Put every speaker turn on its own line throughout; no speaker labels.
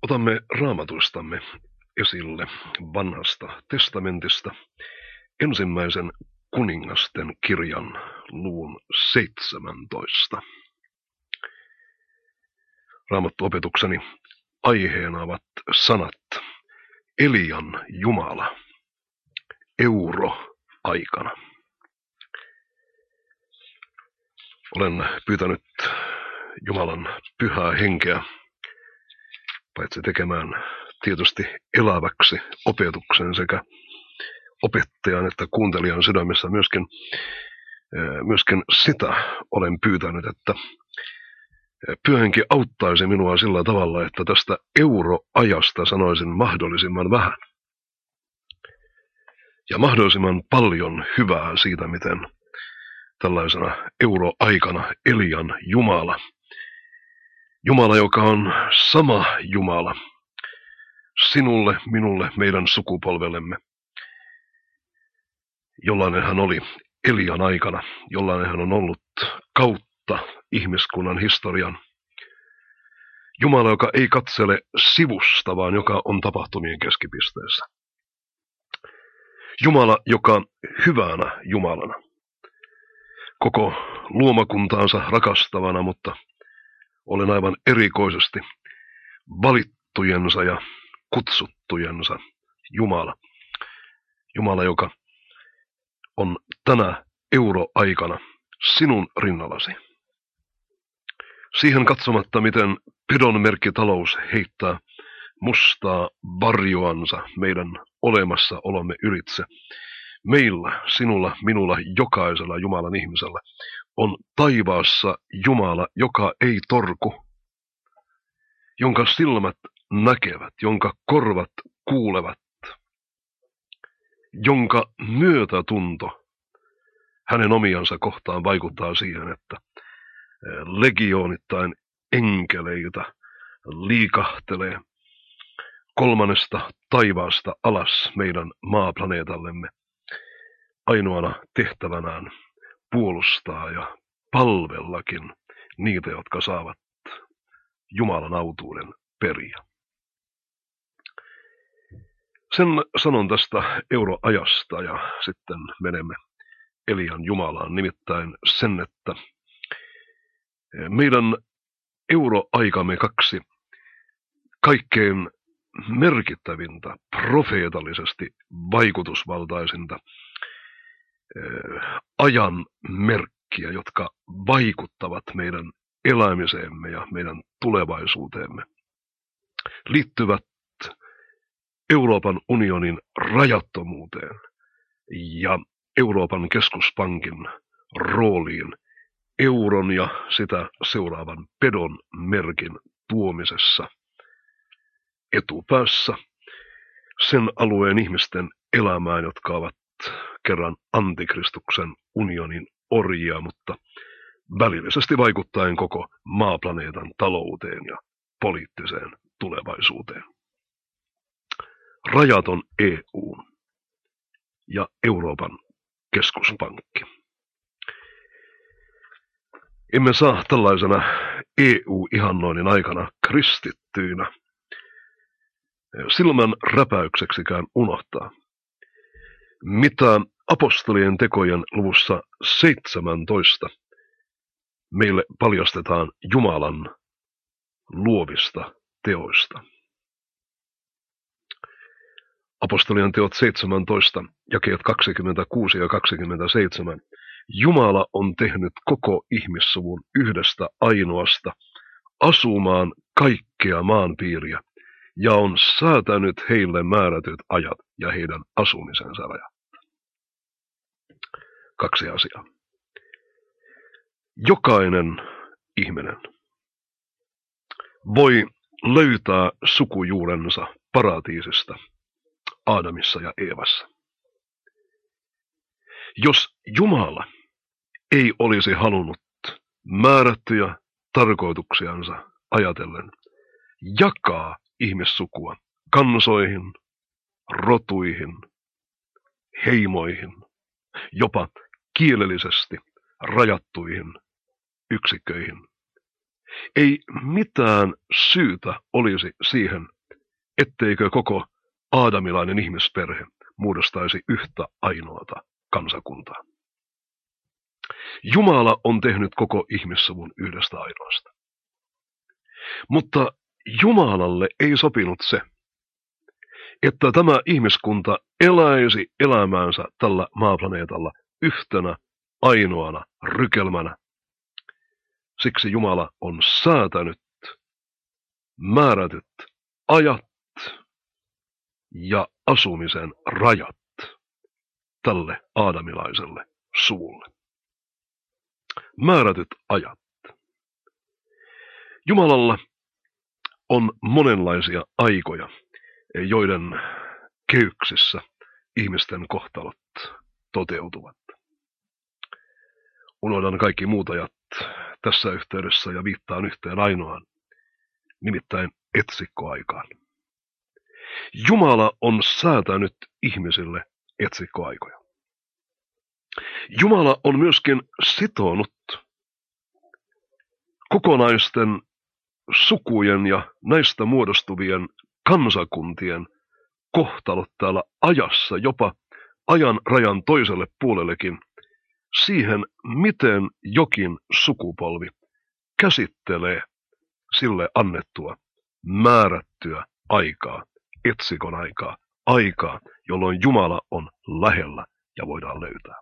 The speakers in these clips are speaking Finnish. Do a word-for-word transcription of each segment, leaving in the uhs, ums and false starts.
Otamme raamatuistamme esille vanhasta testamentista ensimmäisen kuningasten kirjan luvun seitsemäntoista. Raamattuopetukseni aiheena ovat sanat Elian Jumala euroaikana. Olen pyytänyt Jumalan pyhää henkeä paitsi tekemään tietysti eläväksi opetuksen sekä opettajan että kuuntelijan sydämessä myöskin, myöskin sitä olen pyytänyt, että Pyhä Henki auttaisi minua sillä tavalla, että tästä euroajasta sanoisin mahdollisimman vähän. Ja mahdollisimman paljon hyvää siitä, miten tällaisena euroaikana Elian Jumala, Jumala, joka on sama Jumala sinulle, minulle, meidän sukupolvellemme, jollainen hän oli Elian aikana, jollainen hän on ollut kautta ihmiskunnan historian. Jumala, joka ei katsele sivusta, vaan joka on tapahtumien keskipisteessä. Jumala, joka hyvänä Jumalana, koko luomakuntaansa rakastavana, mutta olen aivan erikoisesti valittujensa ja kutsuttujensa Jumala. Jumala, joka on tänä euroaikana sinun rinnallasi. Siihen katsomatta, miten pedon merkkitalous heittää mustaa varjoansa meidän olemassaolomme ylitse. Meillä, sinulla, minulla, jokaisella Jumalan ihmisellä on taivaassa Jumala, joka ei torku, jonka silmät näkevät, jonka korvat kuulevat, jonka myötätunto hänen omiansa kohtaan vaikuttaa siihen, että legioonittain enkeleitä liikahtelee kolmannesta taivaasta alas meidän maaplaneetallemme ainoana tehtävänään puolustaa ja palvellakin niitä, jotka saavat Jumalan autuuden periä. Sen sanon tästä euroajasta ja sitten menemme Elian Jumalaan, nimittäin sen, että meidän euroaikamme kaksi kaikkein merkittävintä, profeetallisesti vaikutusvaltaisinta ajan merkkiä, jotka vaikuttavat meidän elämiseemme ja meidän tulevaisuuteemme, liittyvät Euroopan unionin rajattomuuteen ja Euroopan keskuspankin rooliin euron ja sitä seuraavan pedon merkin tuomisessa etupäässä sen alueen ihmisten elämään, jotka ovat kerran antikristuksen unionin orjia, mutta välillisesti vaikuttaen koko maaplaneetan talouteen ja poliittiseen tulevaisuuteen. Rajaton E U ja Euroopan keskuspankki. Emme saa tällaisena E U-ihannoinnin aikana kristittyinä silmän räpäykseksikään unohtaa, mitä apostolien tekojen luvussa seitsemäntoista meille paljastetaan Jumalan luovista teoista. Apostolien teot seitsemäntoista, jakeet kaksikymmentäkuusi ja kaksikymmentäseitsemän. Jumala on tehnyt koko ihmissuvun yhdestä ainoasta asumaan kaikkea maanpiiriä ja on säätänyt heille määrätyt ajat ja heidän asumisensa rajat. Kaksi asiaa. Jokainen ihminen voi löytää sukujuurensa paratiisista Aadamissa ja Eevassa. Jos Jumala ei olisi halunnut määrättyjä tarkoituksiansa ajatellen jakaa ihmissukua kansoihin, rotuihin, heimoihin, jopa kielellisesti rajattuihin yksikköihin, ei mitään syytä olisi siihen, etteikö koko aadamilainen ihmisperhe muodostaisi yhtä ainoata kansakuntaa. Jumala on tehnyt koko ihmissuvun yhdestä ainoasta. Mutta Jumalalle ei sopinut se, että tämä ihmiskunta eläisi elämäänsä tällä maaplaneetalla yhtenä ainoana rykelmänä. Siksi Jumala on säätänyt määrätyt ajat ja asumisen rajat tälle aadamilaiselle suulle. Määrätyt ajat. Jumalalla on monenlaisia aikoja, joiden kehyksissä ihmisten kohtalot toteutuvat. Unohdan kaikki muut ajat tässä yhteydessä ja viittaan yhteen ainoaan, nimittäin etsikkoaikaan. Jumala on säätänyt ihmisille etsikkoaikoja. Jumala on myöskin sitonut kokonaisten sukujen ja näistä muodostuvien kansakuntien kohtalot täällä ajassa, jopa ajan rajan toiselle puolellekin, siihen, miten jokin sukupolvi käsittelee sille annettua, määrättyä aikaa, etsikon aikaa, aikaa, jolloin Jumala on lähellä ja voidaan löytää.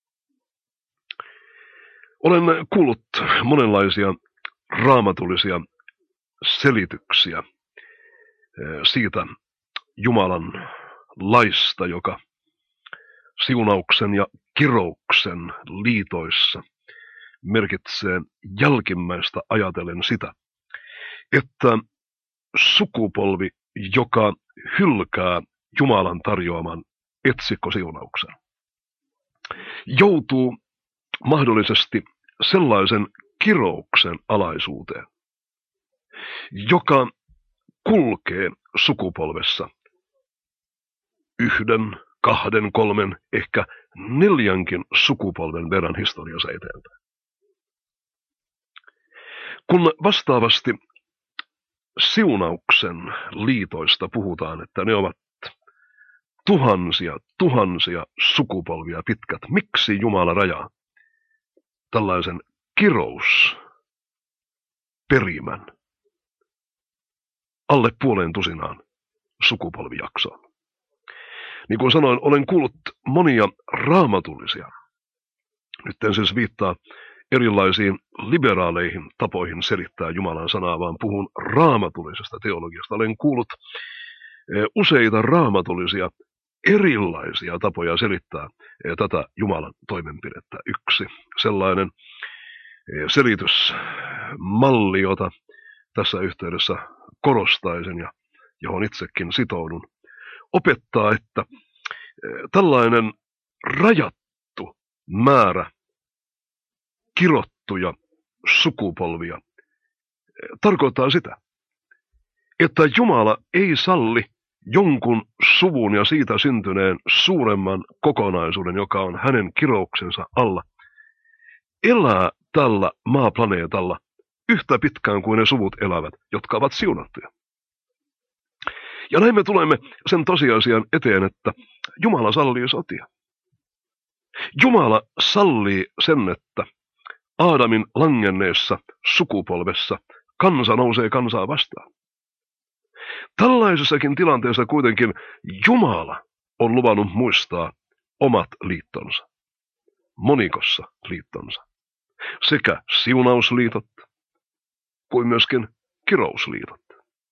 Olen kuullut monenlaisia raamatullisia selityksiä siitä Jumalan laista, joka siunauksen ja kirouksen liitoissa merkitsee jälkimmäistä ajatellen sitä, että sukupolvi, joka hylkää Jumalan tarjoaman etsikkosiunauksen, joutuu mahdollisesti sellaisen kirouksen alaisuuteen, joka kulkee sukupolvessa yhden, kahden, kolmen, ehkä neljänkin sukupolven verran historiassa eteenpäin. Kun vastaavasti siunauksen liitoista puhutaan, että ne ovat tuhansia, tuhansia sukupolvia pitkät, miksi Jumala rajaa tällaisen kirousperimän alle puoleen tusinaan sukupolvijaksoon? Niin kuin sanoin, olen kuullut monia raamatullisia, nyt en siis viittaa erilaisiin liberaaleihin tapoihin selittää Jumalan sanaa, vaan puhun raamatullisesta teologiasta. Olen kuullut useita raamatullisia erilaisia tapoja selittää tätä Jumalan toimenpidettä. Yksi sellainen selitysmalli, jota tässä yhteydessä korostaisin ja johon itsekin sitoudun, opettaa, että tällainen rajattu määrä kirottuja sukupolvia tarkoittaa sitä, että Jumala ei salli jonkun suvun ja siitä syntyneen suuremman kokonaisuuden, joka on hänen kirouksensa alla, elää tällä maaplaneetalla yhtä pitkään kuin ne suvut elävät, jotka ovat siunattuja. Ja näin me tulemme sen tosiasian eteen, että Jumala sallii sotia. Jumala sallii sen, että Aadamin langenneessa sukupolvessa kansa nousee kansaa vastaan. Tällaisessakin tilanteessa kuitenkin Jumala on luvannut muistaa omat liittonsa, monikossa liittonsa, sekä siunausliitot kuin myöskin kirousliitot.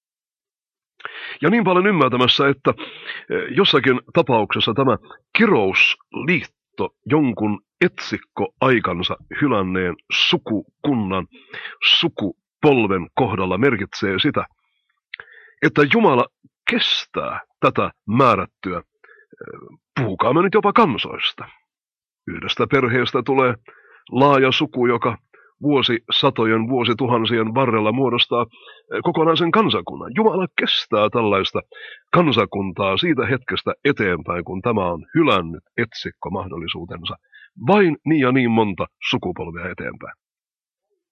Ja niin paljon ymmärtämässä, että jossakin tapauksessa tämä kirousliitto jonkun etsikkoaikansa hylänneen sukukunnan, sukupolven kohdalla merkitsee sitä, että Jumala kestää tätä määrättyä, puhukaamme nyt jopa kansoista. Yhdestä perheestä tulee laaja suku, joka vuosisatojen, vuosituhansien varrella muodostaa kokonaisen kansakunnan. Jumala kestää tällaista kansakuntaa siitä hetkestä eteenpäin, kun tämä on hylännyt etsikkomahdollisuutensa vain niin ja niin monta sukupolvia eteenpäin.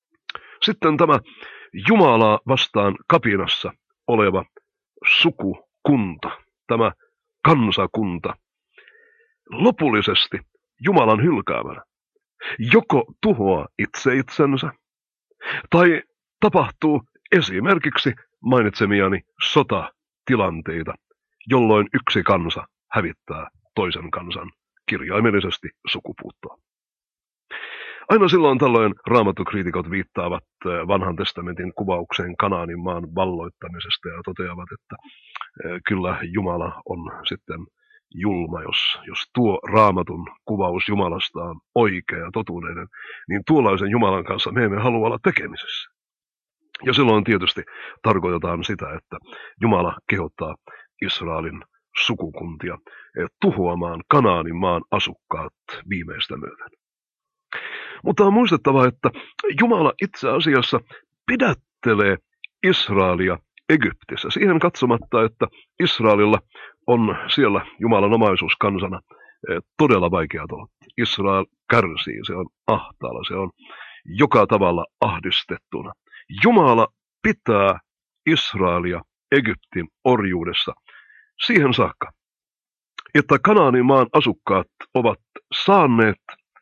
Sitten tämä Jumalaa vastaan kapinassa oleva suku kunta, tämä kansakunta, lopullisesti Jumalan hylkäämänä joko tuhoaa itse itsensä, tai tapahtuu esimerkiksi mainitsemiani sotatilanteita, jolloin yksi kansa hävittää toisen kansan kirjaimellisesti sukupuuttoon. Aina silloin tällöin raamattukriitikot viittaavat vanhan testamentin kuvaukseen Kanaanin maan valloittamisesta ja toteavat, että kyllä Jumala on sitten julma, jos, jos tuo raamatun kuvaus Jumalasta on oikea ja totuudellinen, niin tuollaisen Jumalan kanssa me emme halua olla tekemisissä. Ja silloin tietysti tarkoitetaan sitä, että Jumala kehottaa Israelin sukukuntia tuhoamaan Kanaanin maan asukkaat viimeistä myöten. Mutta on muistettava, että Jumala itse asiassa pidättelee Israelia Egyptissä siihen katsomatta, että Israelilla on siellä Jumalan omaisuus kansana todella vaikeat olot. Israel kärsii, se on ahtaalla, se on joka tavalla ahdistettuna. Jumala pitää Israelia Egyptin orjuudessa siihen saakka, että Kanaanin maan asukkaat ovat saaneet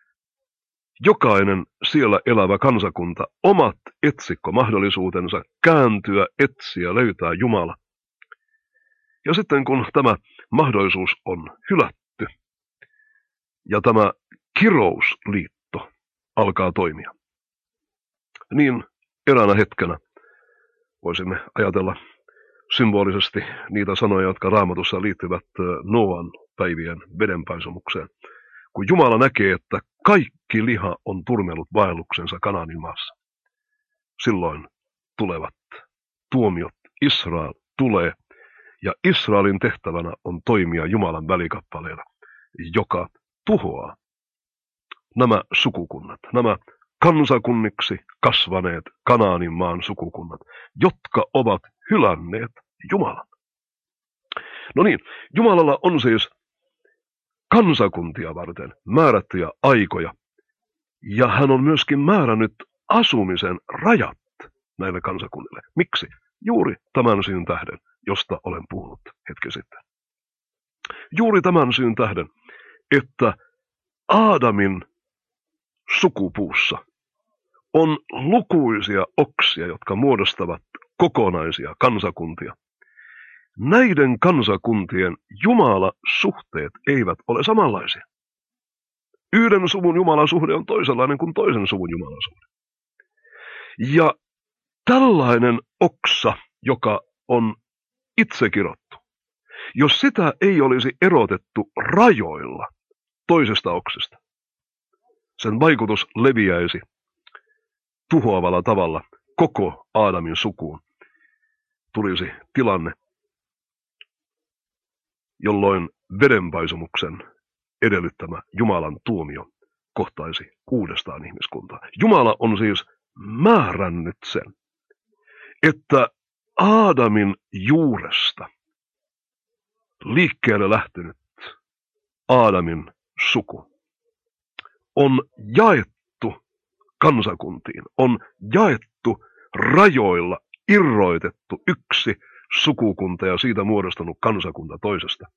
jokainen siellä elävä kansakunta omat etsikkomahdollisuutensa kääntyä, etsiä, löytää Jumala. Ja sitten kun tämä mahdollisuus on hylätty ja tämä kirousliitto alkaa toimia, niin eräänä hetkenä voisimme ajatella symbolisesti niitä sanoja, jotka Raamatussa liittyvät Nooan päivien vedenpaisumukseen. Kun Jumala näkee, että kaikki liha on turmellut vaelluksensa Kanaanin maassa, silloin tulevat tuomiot. Israel tulee, ja Israelin tehtävänä on toimia Jumalan välikappaleena, joka tuhoaa nämä sukukunnat, nämä kansakunniksi kasvaneet Kanaanin maan sukukunnat, jotka ovat hylänneet Jumalan. No niin, Jumalalla on siis kansakuntia varten määrättyjä aikoja, ja hän on myöskin määrännyt asumisen rajat näille kansakunnille. Miksi? Juuri tämän syyn tähden, josta olen puhunut hetki sitten. Juuri tämän syyn tähden, että Aadamin sukupuussa on lukuisia oksia, jotka muodostavat kokonaisia kansakuntia. Näiden kansakuntien Jumala-suhteet eivät ole samanlaisia. Yhden suvun Jumalasuhde on toisenlainen kuin toisen suvun Jumalasuhde. Ja tällainen oksa, joka on itse kirottu, jos sitä ei olisi erotettu rajoilla toisesta oksesta, sen vaikutus leviäisi tuhoavalla tavalla koko Aadamin sukuun. Tulisi tilanne, jolloin vedenpaisumuksen edellyttämä Jumalan tuomio kohtaisi uudestaan ihmiskuntaa. Jumala on siis määrännyt sen, että Aadamin juuresta liikkeelle lähtenyt Aadamin suku on jaettu kansakuntiin, on jaettu rajoilla, irroitettu yksi sukukunta ja siitä muodostunut kansakunta toisesta.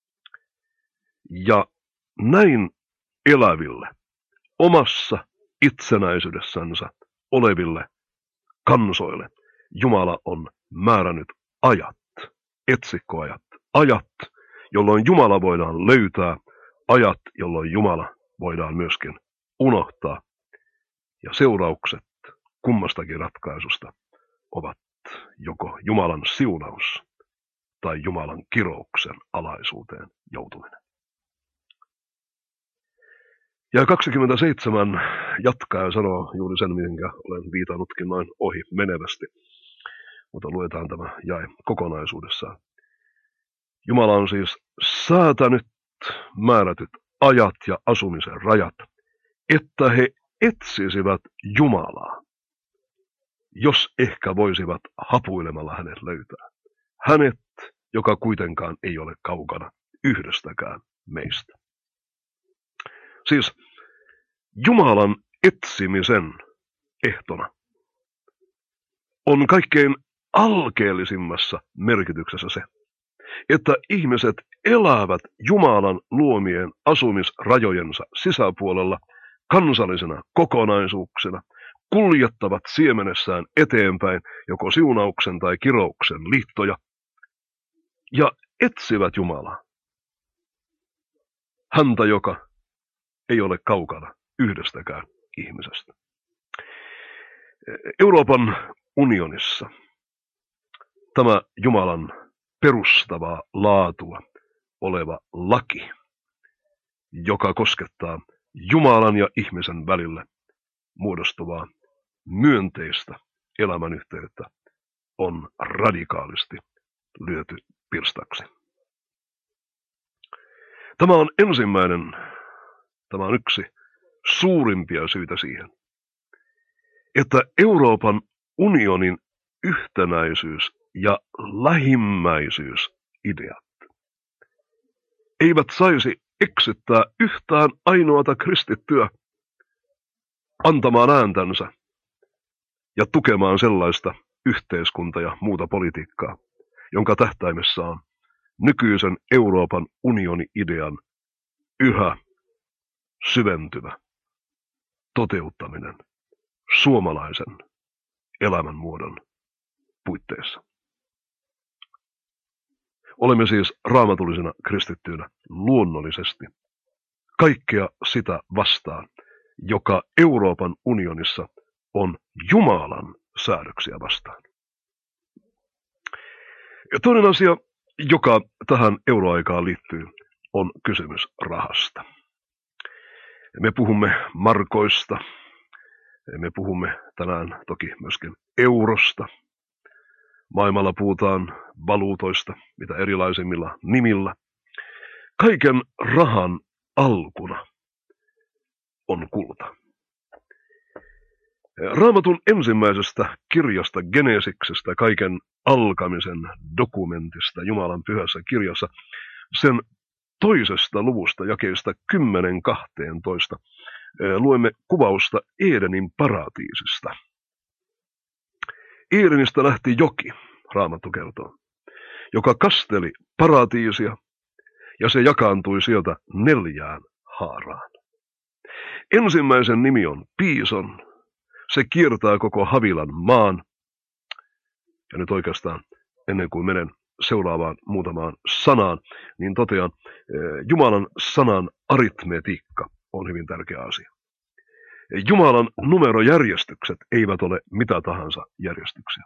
Ja näin eläville, omassa itsenäisyydessänsä oleville kansoille Jumala on määrännyt ajat, etsikkoajat, ajat, jolloin Jumala voidaan löytää, ajat, jolloin Jumala voidaan myöskin unohtaa. Ja seuraukset kummastakin ratkaisusta ovat joko Jumalan siunaus tai Jumalan kirouksen alaisuuteen joutuminen. Ja kaksikymmentäseitsemän jatkaa ja sanoo juuri sen, minkä olen viitannutkin noin ohi menevästi. Mutta luetaan tämä jae kokonaisuudessaan. Jumala on siis säätänyt määrätyt ajat ja asumisen rajat, että he etsisivät Jumalaa, jos ehkä voisivat hapuilemalla hänet löytää. Hänet, joka kuitenkaan ei ole kaukana yhdestäkään meistä. Siis Jumalan etsimisen ehtona on kaikkein alkeellisimmassa merkityksessä se, että ihmiset elävät Jumalan luomien asumisrajojensa sisäpuolella kansallisena kokonaisuuksina, kuljettavat siemenessään eteenpäin joko siunauksen tai kirouksen liittoja ja etsivät Jumalaa. Häntä, joka ei ole kaukana yhdestäkään ihmisestä. Euroopan unionissa tämä Jumalan perustavaa laatua oleva laki, joka koskettaa Jumalan ja ihmisen välille muodostuvaa myönteistä elämänyhteyttä, on radikaalisti lyöty pirstaksi. Tämä on ensimmäinen, tämä on yksi suurimpia syitä siihen, että Euroopan unionin yhtenäisyys ja lähimmäisyysideat eivät saisi eksyttää yhtään ainoata kristittyä antamaan ääntänsä ja tukemaan sellaista yhteiskunta- ja muuta politiikkaa, jonka tähtäimessä on nykyisen Euroopan unioni-idean yhä syventyvä toteuttaminen suomalaisen elämänmuodon puitteissa. Olemme siis raamatullisena kristittyinä luonnollisesti kaikkea sitä vastaan, joka Euroopan unionissa on Jumalan säädöksiä vastaan. Ja toinen asia, joka tähän euroaikaan liittyy, on kysymys rahasta. Me puhumme markoista, me puhumme tänään toki myöskin eurosta. Maailmalla puhutaan valuutoista, mitä erilaisimmilla nimillä. Kaiken rahan alkuna on kulta. Raamatun ensimmäisestä kirjasta Genesiksestä, kaiken alkamisen dokumentista Jumalan pyhässä kirjassa, sen toisesta luvusta jakeista kymmenen kahteentoista luemme kuvausta Edenin paratiisista. Edenistä lähti joki, Raamattu kertoo, joka kasteli paratiisia, ja se jakaantui sieltä neljään haaraan. Ensimmäisen nimi on Piison, se kiertää koko Havilan maan. Ja nyt oikeastaan ennen kuin menen seuraavaan muutamaan sanaan, niin totean, Jumalan sanan aritmetiikka on hyvin tärkeä asia. Jumalan numerojärjestykset eivät ole mitä tahansa järjestyksiä.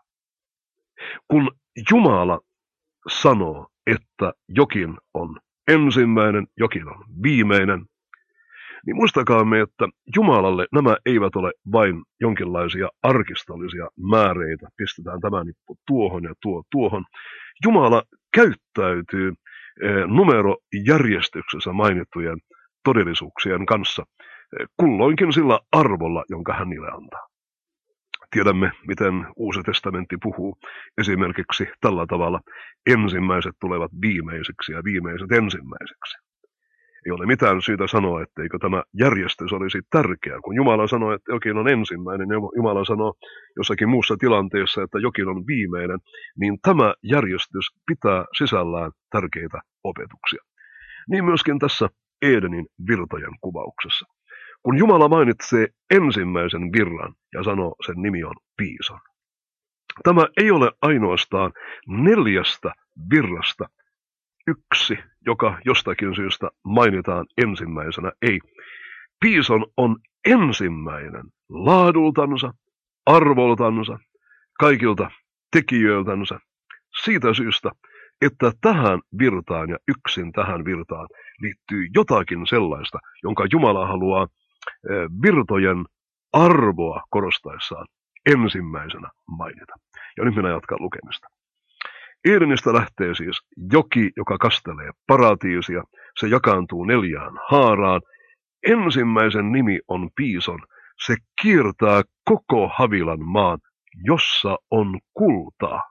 Kun Jumala sanoo, että jokin on ensimmäinen, jokin on viimeinen, niin muistakaamme, että Jumalalle nämä eivät ole vain jonkinlaisia arkistollisia määreitä, pistetään tämä nippu tuohon ja tuo tuohon. Jumala käyttäytyy numerojärjestyksessä mainittujen todellisuuksien kanssa kulloinkin sillä arvolla, jonka hän niille antaa. Tiedämme, miten Uusi testamentti puhuu esimerkiksi tällä tavalla: ensimmäiset tulevat viimeisiksi ja viimeiset ensimmäiseksi. Ei ole mitään syytä sanoa, etteikö tämä järjestys olisi tärkeä. Kun Jumala sanoo, että jokin on ensimmäinen, ja Jumala sanoo jossakin muussa tilanteessa, että jokin on viimeinen, niin tämä järjestys pitää sisällään tärkeitä opetuksia. Niin myöskin tässä Edenin virtojen kuvauksessa. Kun Jumala mainitsee ensimmäisen virran ja sanoo, sen nimi on Piison. Tämä ei ole ainoastaan neljästä virrasta yksi, joka jostakin syystä mainitaan ensimmäisenä. Ei. Piison on ensimmäinen laadultansa, arvoltansa, kaikilta tekijöiltänsä, siitä syystä, että tähän virtaan ja yksin tähän virtaan liittyy jotakin sellaista, jonka Jumala haluaa virtojen arvoa korostaessaan ensimmäisenä mainita. Ja nyt minä jatkan lukemista. Edenistä lähtee siis joki, joka kastelee paratiisia. Se jakaantuu neljään haaraan. Ensimmäisen nimi on Piison. Se kiertää koko Havilan maan, jossa on kultaa.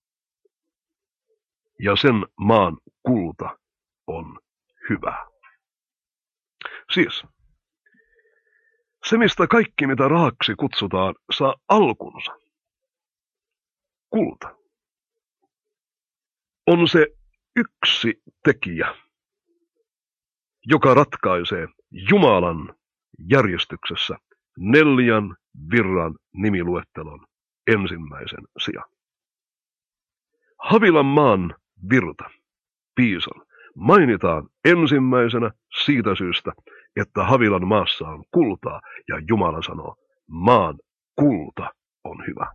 Ja sen maan kulta on hyvä. Siis se, mistä kaikki mitä rahaksi kutsutaan, saa alkunsa. Kulta on se yksi tekijä, joka ratkaisee Jumalan järjestyksessä neljän virran nimiluettelon ensimmäisen sijaan. Havilan maan virta, Piisan, mainitaan ensimmäisenä siitä syystä, että Havilan maassa on kultaa ja Jumala sanoo, maan kulta on hyvä.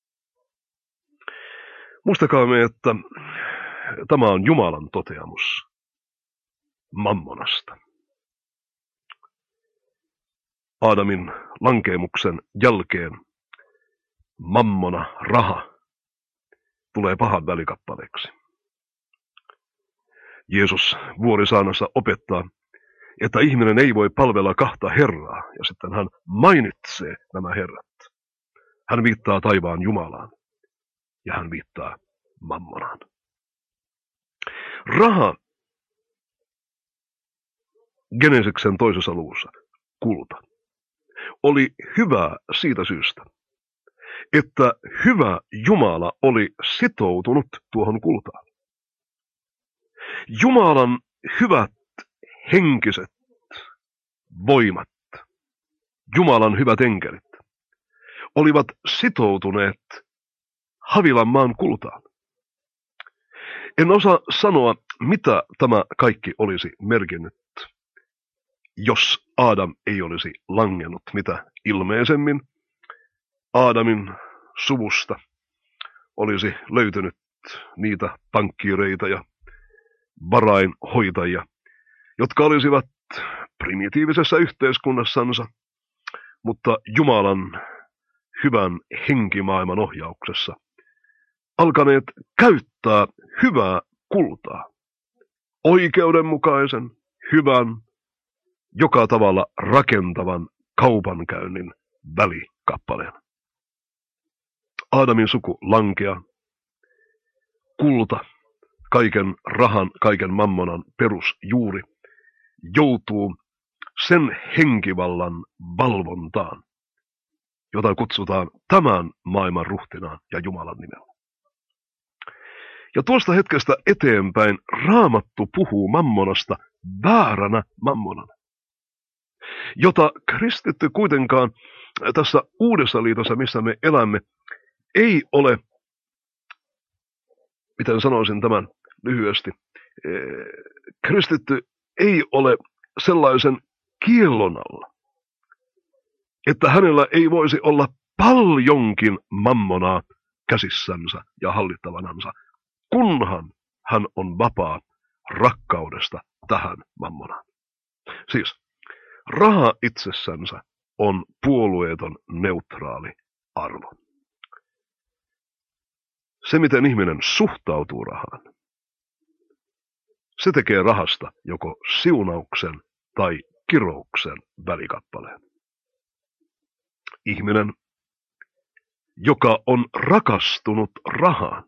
Muistakaamme, että tämä on Jumalan toteamus mammonasta. Aadamin lankeemuksen jälkeen mammona, raha, tulee pahan välikappaleeksi. Jeesus vuorisaarnassa opettaa, että ihminen ei voi palvella kahta herraa, ja sitten hän mainitsee nämä herrat. Hän viittaa taivaan Jumalaan, ja hän viittaa mammonaan. Raha, Genesiksen toisessa luvussa, kulta, oli hyvä siitä syystä, että hyvä Jumala oli sitoutunut tuohon kultaan. Jumalan hyvät henkiset voimat, Jumalan hyvät enkelit, olivat sitoutuneet Havilan maan kultaan. En osaa sanoa, mitä tämä kaikki olisi merkinnyt, jos Aadam ei olisi langennut, mitä ilmeisemmin Aadamin suvusta olisi löytynyt niitä pankkiireita ja varainhoitajia, jotka olisivat primitiivisessä yhteiskunnassansa, mutta Jumalan hyvän henkimaailman ohjauksessa alkaneet käyttää hyvää kultaa, oikeudenmukaisen, hyvän, joka tavalla rakentavan kaupankäynnin välikappaleen. Aadamin suku lankea, kulta, kaiken rahan, kaiken mammonan perusjuuri, joutuu sen henkivallan valvontaan, jota kutsutaan tämän maailman ruhtinaan ja Jumalan nimellä. Ja tuosta hetkestä eteenpäin Raamattu puhuu mammonasta vääränä mammonana, jota kristitty kuitenkaan tässä uudessa liitossa, missä me elämme, ei ole, miten sanoisin tämän lyhyesti, kristitty ei ole sellaisen kiellon alla, että hänellä ei voisi olla paljonkin mammonaa käsissänsä ja hallittavanansa, kunhan hän on vapaa rakkaudesta tähän mammonaan. Siis raha itsessänsä on puolueeton neutraali arvo. Se, miten ihminen suhtautuu rahaan, se tekee rahasta joko siunauksen tai kirouksen välikappaleen. Ihminen, joka on rakastunut rahaan,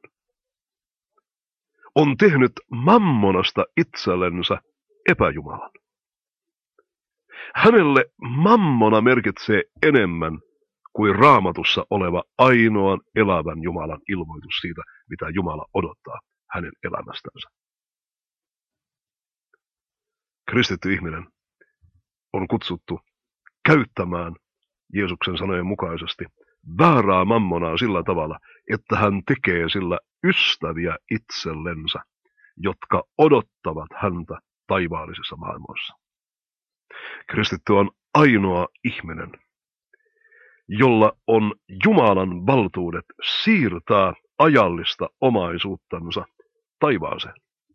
on tehnyt mammonasta itsellensä epäjumalan. Hänelle mammona merkitsee enemmän kuin Raamatussa oleva ainoan elävän Jumalan ilmoitus siitä, mitä Jumala odottaa hänen elämästänsä. Kristitty ihminen on kutsuttu käyttämään Jeesuksen sanojen mukaisesti väärää mammonaa sillä tavalla, että hän tekee sillä ystäviä itsellensä, jotka odottavat häntä taivaallisissa maailmoissa. Kristitty on ainoa ihminen, jolla on Jumalan valtuudet siirtää ajallista omaisuuttansa taivaaseen.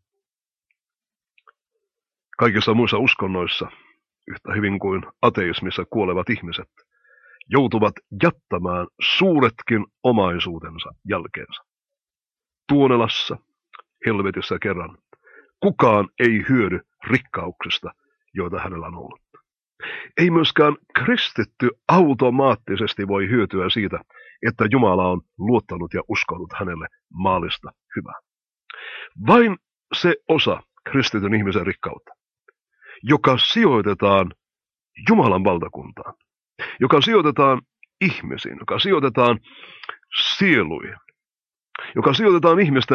Kaikissa muissa uskonnoissa, yhtä hyvin kuin ateismissa kuolevat ihmiset, joutuvat jättämään suuretkin omaisuutensa jälkeensä. Tuonelassa, helvetissä kerran, kukaan ei hyödy rikkauksista, joita hänellä on ollut. Ei myöskään kristitty automaattisesti voi hyötyä siitä, että Jumala on luottanut ja uskonut hänelle maallista hyvää. Vain se osa kristityn ihmisen rikkautta, joka sijoitetaan Jumalan valtakuntaan, joka sijoitetaan ihmisiin, joka sijoitetaan sieluihin, joka sijoitetaan ihmisten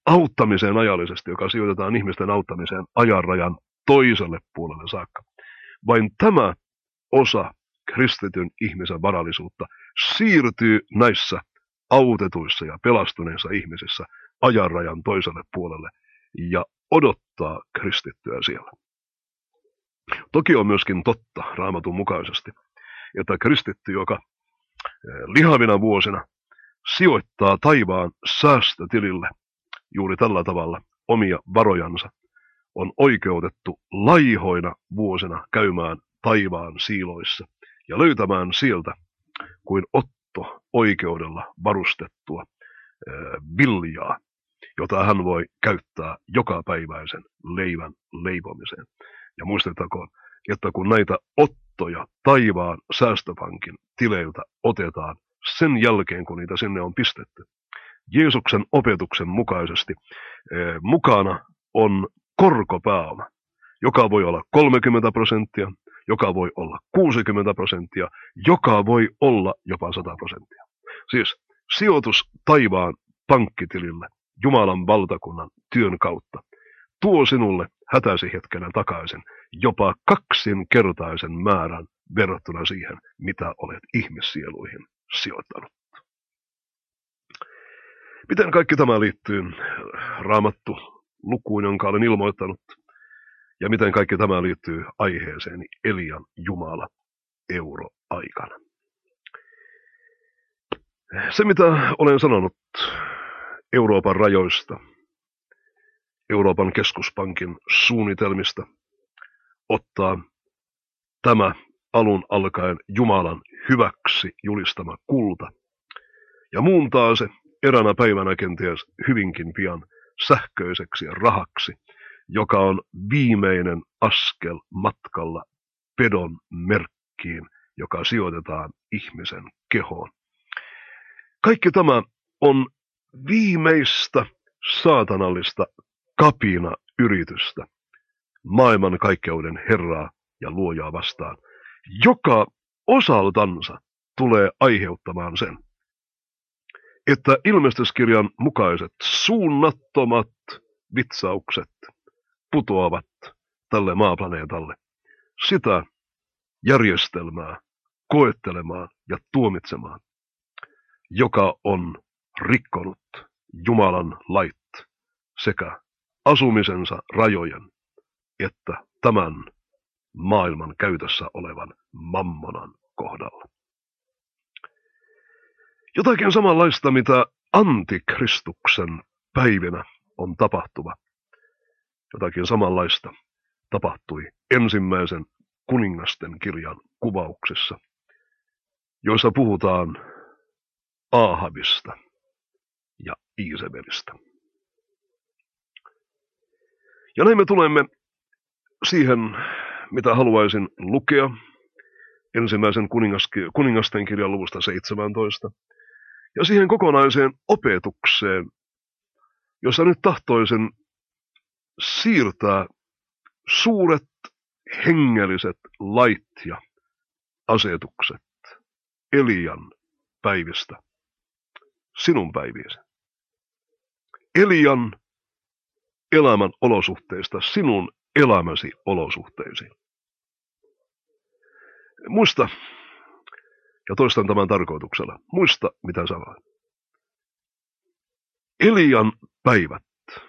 auttamiseen ajallisesti, joka sijoitetaan ihmisten auttamiseen ajanrajan toiselle puolelle saakka. Vain tämä osa kristityn ihmisen varallisuutta siirtyy näissä autetuissa ja pelastuneissa ihmisissä ajanrajan toiselle puolelle ja odottaa kristittyä siellä. Toki on myöskin totta Raamatun mukaisesti, että kristitty, joka lihavina vuosina sijoittaa taivaan säästötilille juuri tällä tavalla omia varojansa, on oikeutettu laihoina vuosina käymään taivaan siiloissa ja löytämään sieltä kuin otto oikeudella varustettua viljaa, jota hän voi käyttää jokapäiväisen leivän leipomiseen. Ja muistettakoon, että kun näitä ottoja taivaan säästöpankin tileiltä otetaan sen jälkeen, kun niitä sinne on pistetty, Jeesuksen opetuksen mukaisesti eh, mukana on korkopääoma, joka voi olla kolmekymmentä prosenttia, joka voi olla kuusikymmentä prosenttia, joka voi olla jopa sata prosenttia. Siis sijoitus taivaan pankkitilille Jumalan valtakunnan työn kautta tuo sinulle hätäsi hetkenä takaisin jopa kaksinkertaisen määrän verrattuna siihen, mitä olet ihmissieluihin sijoittanut. Miten kaikki tämä liittyy Raamattu lukuun, jonka olen ilmoittanut, ja miten kaikki tämä liittyy aiheeseeni Elian Jumala euroaikana? Se, mitä olen sanonut Euroopan rajoista, Euroopan keskuspankin suunnitelmista, ottaa tämä alun alkaen Jumalan hyväksi julistama kulta ja muuntaa se eräänä päivänä kenties hyvinkin pian sähköiseksi rahaksi, joka on viimeinen askel matkalla pedon merkkiin, joka sijoitetaan ihmisen kehoon. Kaikki tämä on viimeistä saatanallista kapina-yritystä maailman kaikkeuden Herraa ja Luojaa vastaan, joka osaltansa tulee aiheuttamaan sen, että ilmestyskirjan mukaiset suunnattomat vitsaukset putoavat tälle maaplaneetalle sitä järjestelmää koettelemaan ja tuomitsemaan, joka on rikkonut Jumalan lait sekä asumisensa rajojen että tämän maailman käytössä olevan mammonan kohdalla. Jotakin samanlaista, mitä antikristuksen päivinä on tapahtuva. Jotakin samanlaista tapahtui ensimmäisen kuningasten kirjan kuvauksissa, joissa puhutaan Aahabista ja Iisebelistä. Ja näin me tulemme siihen, mitä haluaisin lukea ensimmäisen kuningasten kirjan luvusta seitsemäntoista, ja siihen kokonaiseen opetukseen, jossa nyt tahtoisin siirtää suuret hengelliset lait ja asetukset Elian päivistä sinun päiviisi. Elian elämän olosuhteista sinun elämäsi olosuhteisiin. Muista, ja toistan tämän tarkoituksella, muista mitä sanoin. Elian päivät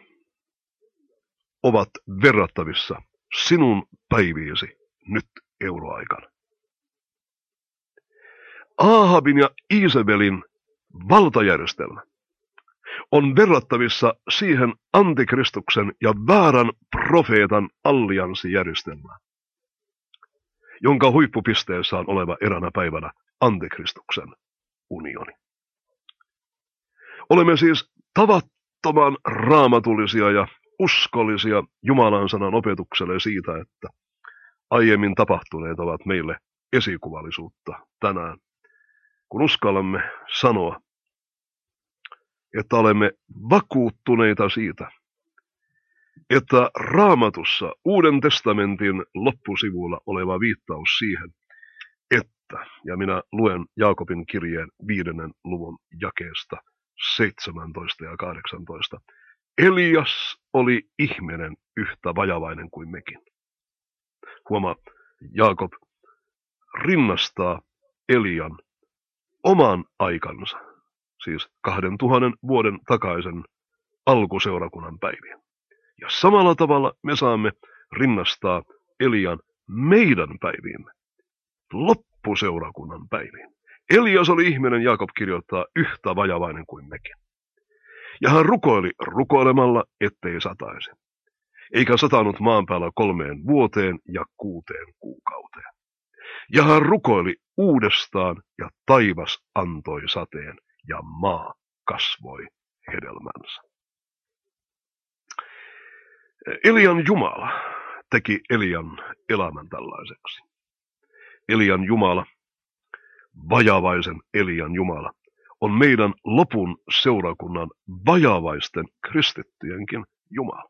ovat verrattavissa sinun päiviisi nyt euroaikana. Aahabin ja Iisebelin valtajärjestelmä on verrattavissa siihen antikristuksen ja väärän profeetan allianssijärjestelmään, jonka huippupisteessä on oleva eräänä päivänä antikristuksen unioni. Olemme siis tavattoman raamatullisia ja uskollisia Jumalan sanan opetukselle siitä, että aiemmin tapahtuneet ovat meille esikuvallisuutta tänään, kun uskallamme sanoa, että olemme vakuuttuneita siitä, että Raamatussa Uuden testamentin loppusivulla oleva viittaus siihen, että, ja minä luen Jaakobin kirjeen viidennen luvun jakeesta seitsemäntoista ja kahdeksantoista, Elias oli ihminen yhtä vajavainen kuin mekin. Huomaa, Jaakob rinnastaa Elian oman aikansa, siis kahden tuhannen vuoden takaisen alkuseurakunnan päiviin. Ja samalla tavalla me saamme rinnastaa Elian meidän päiviimme, loppuseurakunnan päiviin. Elias oli ihminen, Jaakob kirjoittaa, yhtä vajavainen kuin mekin. Ja hän rukoili rukoilemalla, ettei sataisi. Eikä satanut maan päällä kolmeen vuoteen ja kuuteen kuukauteen. Ja hän rukoili uudestaan, ja taivas antoi sateen, ja maa kasvoi hedelmänsä. Elian Jumala teki Elian elämän tällaiseksi. Elian Jumala, vajavaisen Elian Jumala, on meidän lopun seurakunnan vajavaisten kristittyjenkin Jumala.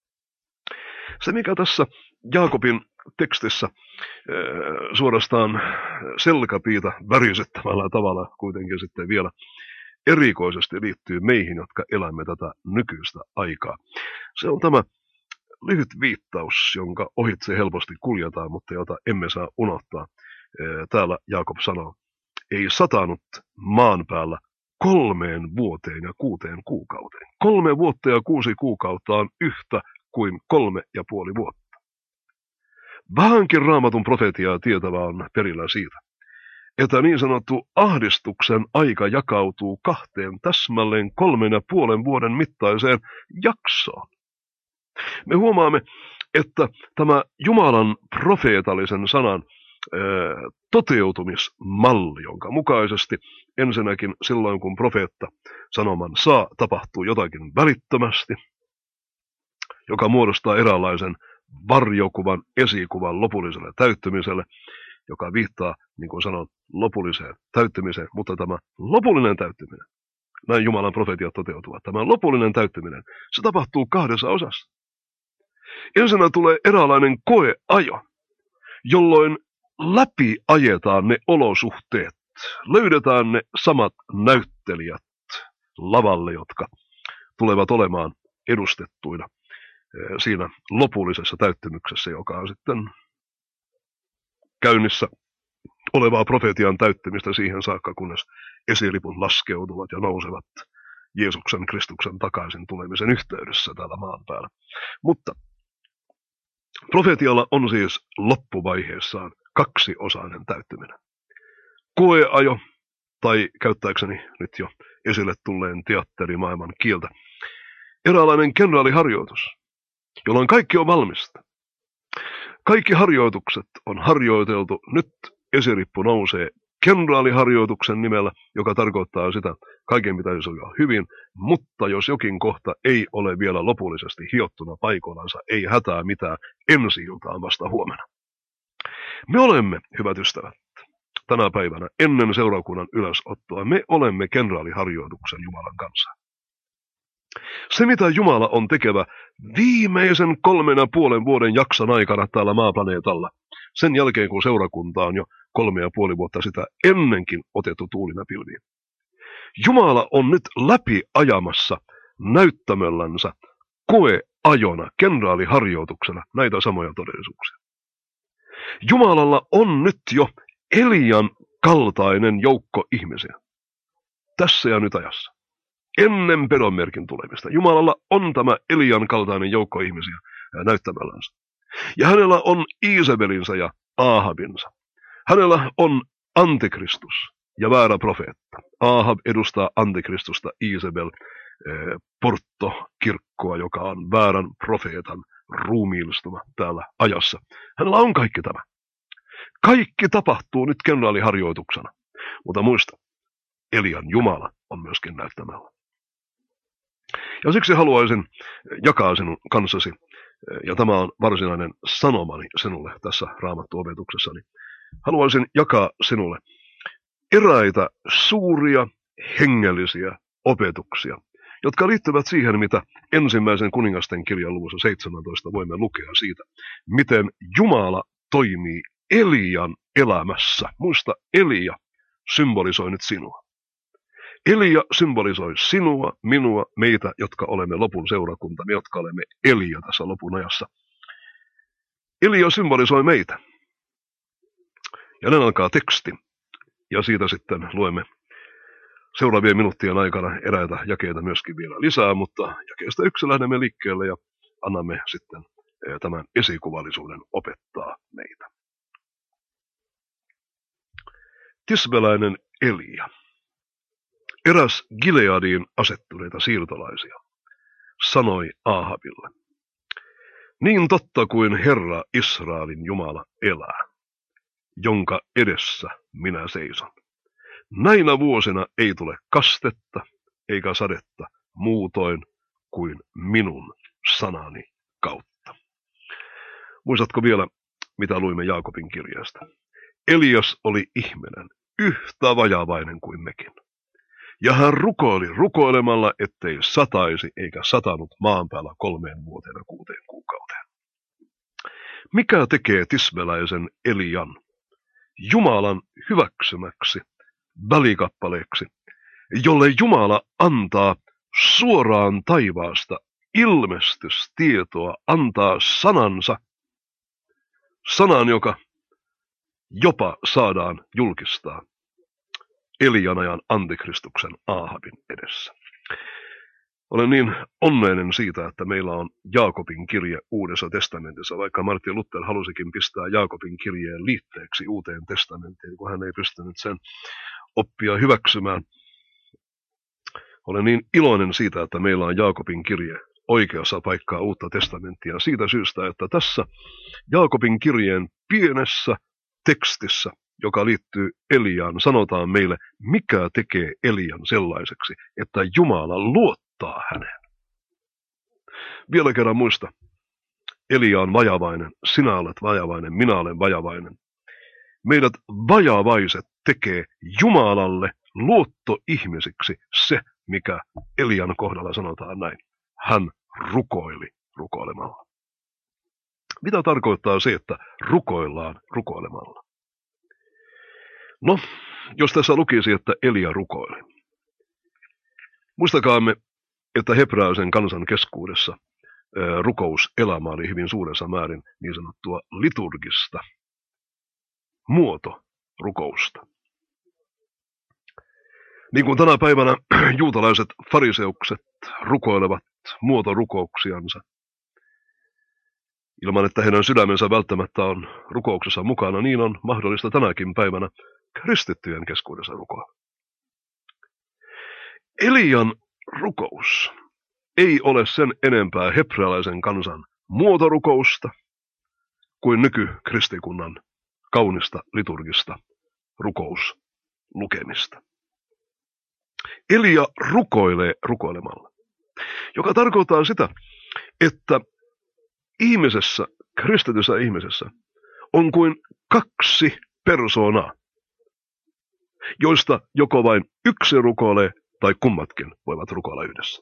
Se, mikä tässä Jaakobin tekstissä suorastaan selkäpiitä värisettävällä tavalla kuitenkin sitten vielä erikoisesti liittyy meihin, jotka elämme tätä nykyistä aikaa. Se on tämä lyhyt viittaus, jonka ohitse helposti kuljetaan, mutta jota emme saa unohtaa. Täällä Jaakob sanoo, ei satanut maan päällä kolmeen vuoteen ja kuuteen kuukauteen. Kolme vuotta ja kuusi kuukautta on yhtä kuin kolme ja puoli vuotta. Vähänkin Raamatun profetiaa tietävä on perillä siitä, että niin sanottu ahdistuksen aika jakautuu kahteen täsmälleen kolmen ja puolen vuoden mittaiseen jaksoon. Me huomaamme, että tämä Jumalan profeetallisen sanan ää, toteutumismalli, jonka mukaisesti ensinnäkin silloin, kun profeetta sanoman saa, tapahtuu jotakin välittömästi, joka muodostaa eräänlaisen varjokuvan, esikuvan lopulliselle täyttymiselle, joka viittaa, niin kuin sanon, lopulliseen täyttymiseen, mutta tämä lopullinen täyttyminen, näin Jumalan profetiat toteutuvat, tämä lopullinen täyttyminen, se tapahtuu kahdessa osassa. Ensinnä tulee eräänlainen koeajo, jolloin läpi ajetaan ne olosuhteet, löydetään ne samat näyttelijät lavalle, jotka tulevat olemaan edustettuina siinä lopullisessa täyttymyksessä, joka on sitten käynnissä olevaa profetian täyttymistä siihen saakka, kunnes esiliput laskeutuvat ja nousevat Jeesuksen Kristuksen takaisin tulemisen yhteydessä täällä maan päällä. Mutta profetialla on siis loppuvaiheessaan kaksiosainen täyttyminen. Koeajo, tai käyttääkseni nyt jo esille tulleen teatterimaailman kieltä, eräänlainen kenraaliharjoitus, jolloin kaikki on valmista. Kaikki harjoitukset on harjoiteltu, nyt esirippu nousee kenraaliharjoituksen nimellä, joka tarkoittaa sitä, kaiken pitäisi olla hyvin, mutta jos jokin kohta ei ole vielä lopullisesti hiottuna paikoillansa, ei hätää mitään, ensi iltaan vasta huomenna. Me olemme, hyvät ystävät, tänä päivänä ennen seurakunnan ylösottoa, me olemme kenraaliharjoituksen Jumalan kanssa. Se, mitä Jumala on tekevä viimeisen kolmen ja puolen vuoden jakson aikana täällä maaplaneetalla, sen jälkeen kun seurakunta on jo kolme ja puoli vuotta sitä ennenkin otettu tuulina pilviin. Jumala on nyt läpi ajamassa näyttämöllänsä koeajona, kenraaliharjoituksena näitä samoja todellisuuksia. Jumalalla on nyt jo Elian kaltainen joukko ihmisiä. Tässä ja nyt ajassa. Ennen pedonmerkin tulemista. Jumalalla on tämä Elian kaltainen joukko ihmisiä näyttämällänsä. Ja hänellä on Iisebelinsa ja Aahabinsa. Hänellä on antikristus ja väärä profeetta. Aahab edustaa antikristusta, Iisebel eh, porttokirkkoa, joka on väärän profeetan ruumiillistuma täällä ajassa. Hänellä on kaikki tämä. Kaikki tapahtuu nyt kenraaliharjoituksena. Mutta muista, Elian Jumala on myöskin näyttämällä. Ja siksi haluaisin jakaa sinun kanssasi, ja tämä on varsinainen sanomani sinulle tässä Raamattu-opetuksessani. Haluaisin jakaa sinulle eräitä suuria hengellisiä opetuksia, jotka liittyvät siihen, mitä ensimmäisen kuningasten kirjan luvussa seitsemäntoista voimme lukea siitä, miten Jumala toimii Elian elämässä. Muista, Elia symbolisoi nyt sinua. Elia symbolisoi sinua, minua, meitä, jotka olemme lopun seurakunta, me jotka olemme Elia tässä lopun ajassa. Elia symbolisoi meitä. Ja näin alkaa teksti. Ja siitä sitten luemme seuraavien minuuttien aikana eräitä jakeita myöskin vielä lisää, mutta jakeesta yksi lähdemme liikkeelle ja annamme sitten tämän esikuvallisuuden opettaa meitä. Tisbeläinen Elia, eräs Gileadiin asettuneita siirtolaisia, sanoi Aahabille: niin totta kuin Herra Israelin Jumala elää, jonka edessä minä seison. Näinä vuosina ei tule kastetta eikä sadetta muutoin kuin minun sanani kautta. Muistatko vielä, mitä luimme Jaakobin kirjasta? Elias oli ihminen, yhtä vajavainen kuin mekin. Ja hän rukoili rukoilemalla, ettei sataisi eikä satanut maan päällä kolmeen vuoteen ja kuuteen kuukauteen. Mikä tekee tisbeläisen Elian Jumalan hyväksymäksi välikappaleeksi, jolle Jumala antaa suoraan taivaasta ilmestystietoa, antaa sanansa, sanan, joka jopa saadaan julkistaa Elian ajan antikristuksen Aahabin edessä. Olen niin onnellinen siitä, että meillä on Jaakobin kirje Uudessa testamentissa, vaikka Martin Luther halusikin pistää Jaakobin kirjeen liitteeksi Uuteen testamenttiin, kun hän ei pystynyt sen oppia hyväksymään. Olen niin iloinen siitä, että meillä on Jaakobin kirje oikeassa paikkaa Uutta testamenttia siitä syystä, että tässä Jaakobin kirjeen pienessä tekstissä, joka liittyy Eliaan, sanotaan meille, mikä tekee Elian sellaiseksi, että Jumala luottaa häneen. Vielä kerran muista, Elia on vajavainen, sinä olet vajavainen, minä olen vajavainen. Meidät vajavaiset tekee Jumalalle luottoihmisiksi se, mikä Elian kohdalla sanotaan näin. Hän rukoili rukoilemalla. Mitä tarkoittaa se, että rukoillaan rukoilemalla? No, jos tässä lukisi, että Elia rukoili. Muistakaamme, että hebrealaisen kansan keskuudessa rukouselämä oli hyvin suuressa määrin niin sanottua liturgista muotorukousta. Niin kuin tänä päivänä juutalaiset fariseukset rukoilevat muotorukouksiansa, ilman että heidän sydämensä välttämättä on rukouksessa mukana, niin on mahdollista tänäkin päivänä kristittyjen keskuudessa rukoilla. Elian rukous ei ole sen enempää hebrealaisen kansan muotorukousta kuin nykykristikunnan kaunista liturgista rukouslukemista. Elia rukoilee rukoilemalla, joka tarkoittaa sitä, että ihmisessä, kristityssä ihmisessä, on kuin kaksi persoonaa, joista joko vain yksi rukoilee tai kummatkin voivat rukoilla yhdessä.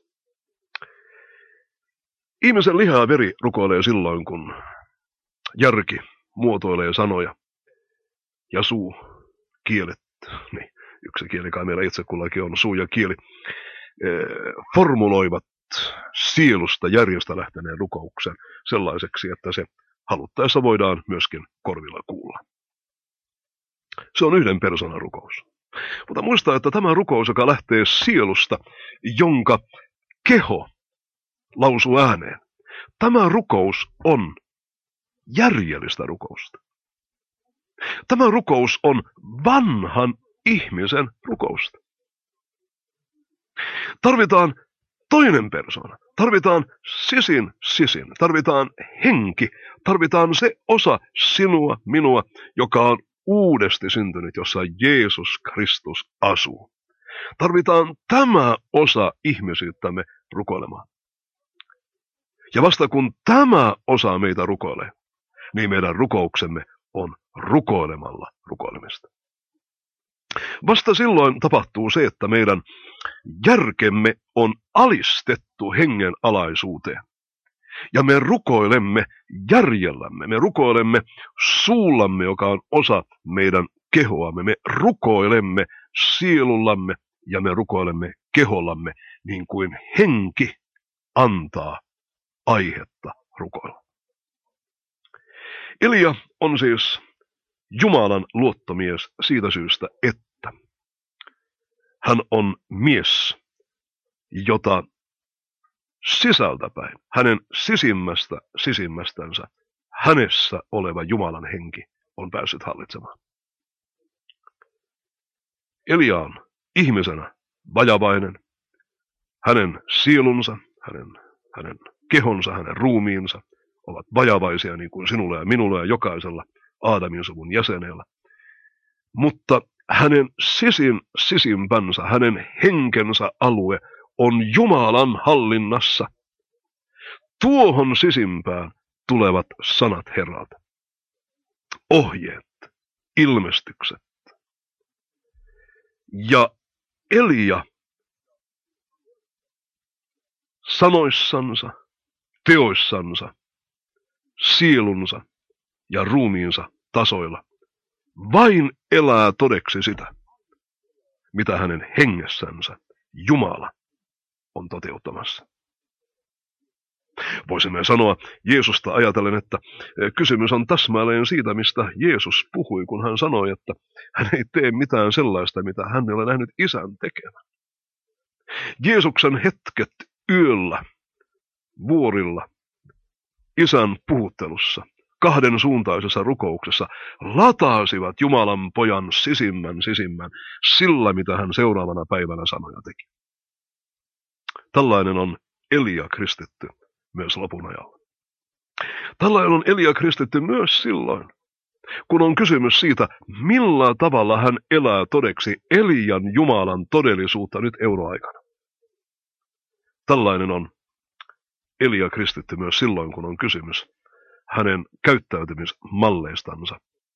Ihmisen liha ja veri rukoilee silloin, kun järki muotoilee sanoja ja suu, kielet, niin yksi kieli kai meillä itse kullakin on, suu ja kieli, formuloivat sielusta järjestä lähteneen rukouksen sellaiseksi, että se haluttaessa voidaan myöskin korvilla kuulla. Se on yhden persoonan rukous. Mutta muista, että tämä rukous, joka lähtee sielusta, jonka keho lausuu ääneen, tämä rukous on järjellistä rukousta. Tämä rukous on vanhan ihmisen rukousta. Tarvitaan toinen persoona, tarvitaan sisin sisin, tarvitaan henki, tarvitaan se osa sinua, minua, joka on uudesti syntynyt, jossa Jeesus Kristus asuu. Tarvitaan tämä osa ihmisyyttämme rukoilemaan. Ja vasta kun tämä osa meitä rukoilee, niin meidän rukouksemme on rukoilemalla rukoilemista. Vasta silloin tapahtuu se, että meidän järkemme on alistettu hengen alaisuuteen. Ja me rukoilemme järjellämme, me rukoilemme suullamme, joka on osa meidän kehoamme. Me rukoilemme sielullamme ja me rukoilemme kehollamme niin kuin henki antaa aihetta rukoilla. Elia on siis Jumalan luottomies siitä syystä, että hän on mies, jota sisältäpäin, hänen sisimmästä sisimmästänsä, hänessä oleva Jumalan henki on päässyt hallitsemaan. Elia on ihmisenä vajavainen, hänen sielunsa, hänen, hänen kehonsa, hänen ruumiinsa ovat vajavaisia niin kuin sinulla ja minulla ja jokaisella Aadamin suvun jäsenellä. Mutta hänen sisin sisimpänsä, hänen henkensä alue on Jumalan hallinnassa. Tuohon sisimpään tulevat sanat Herralta. Ohjeet, ilmestykset. Ja Elia sanoissansa, teoissansa, sielunsa ja ruumiinsa tasoilla vain elää todeksi sitä, mitä hänen hengessänsä Jumala on toteuttamassa. Voisimme sanoa Jeesusta ajatellen, että kysymys on täsmälleen siitä, mistä Jeesus puhui, kun hän sanoi, että hän ei tee mitään sellaista, mitä hän ei ole nähnyt Isän tekevän. Jeesuksen hetket yöllä, vuorilla, Isän puhuttelussa, kahden suuntaisessa rukouksessa lataasivat Jumalan pojan sisimmän sisimmän sillä, mitä hän seuraavana päivänä sanoi ja teki. Tällainen on Elia kristitty myös lopun ajalla. Tällainen on Elia kristitty myös silloin, kun on kysymys siitä, millä tavalla hän elää todeksi Elian Jumalan todellisuutta nyt euroaikana. Tällainen on Elia kristitty myös silloin, kun on kysymys hänen käyttäytymismalleistansa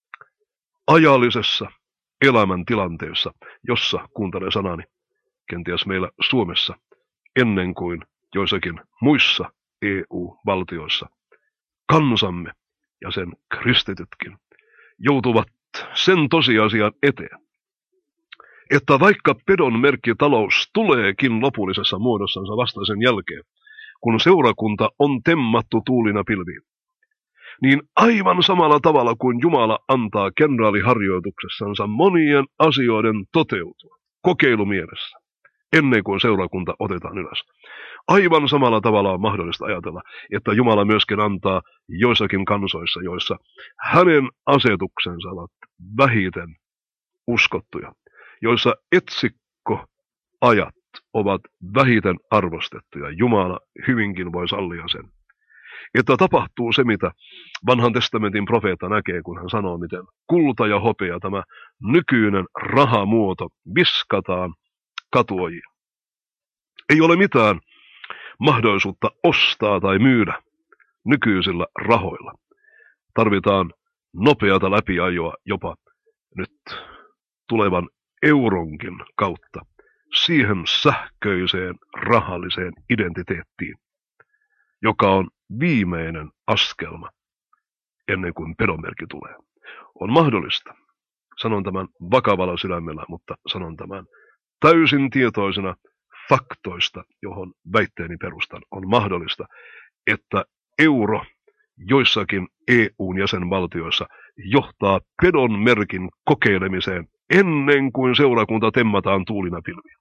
ajallisessa elämäntilanteessa, jossa, kuuntele sanani, kenties meillä Suomessa, ennen kuin joissakin muissa E U-valtioissa, kansamme ja sen kristitytkin joutuvat sen tosiasian eteen, että vaikka pedon merkkitalous tuleekin lopullisessa muodossansa vasta sen jälkeen, kun seurakunta on temmattu tuulina pilviin, niin aivan samalla tavalla kuin Jumala antaa kenraaliharjoituksessansa monien asioiden toteutua kokeilumielessä, ennen kuin seurakunta otetaan ylös. Aivan samalla tavalla on mahdollista ajatella, että Jumala myöskin antaa joissakin kansoissa, joissa hänen asetuksensa ovat vähiten uskottuja, joissa etsikkoajat ovat vähiten arvostettuja. Jumala hyvinkin voi sallia sen, että tapahtuu se, mitä vanhan testamentin profeetta näkee, kun hän sanoo, miten kulta ja hopea, tämä nykyinen rahamuoto, viskataan katuojiin. Ei ole mitään mahdollisuutta ostaa tai myydä nykyisillä rahoilla. Tarvitaan nopeata läpiajoa jopa nyt tulevan euronkin kautta siihen sähköiseen rahalliseen identiteettiin, joka on viimeinen askelma ennen kuin pedonmerkki tulee. On mahdollista, sanon tämän vakavalla sydämellä, mutta sanon tämän täysin tietoisena faktoista, johon väitteeni perustan, on mahdollista, että euro joissakin E U:n jäsenvaltioissa johtaa pedon merkin kokeilemiseen ennen kuin seurakunta temmataan tuulina pilviin.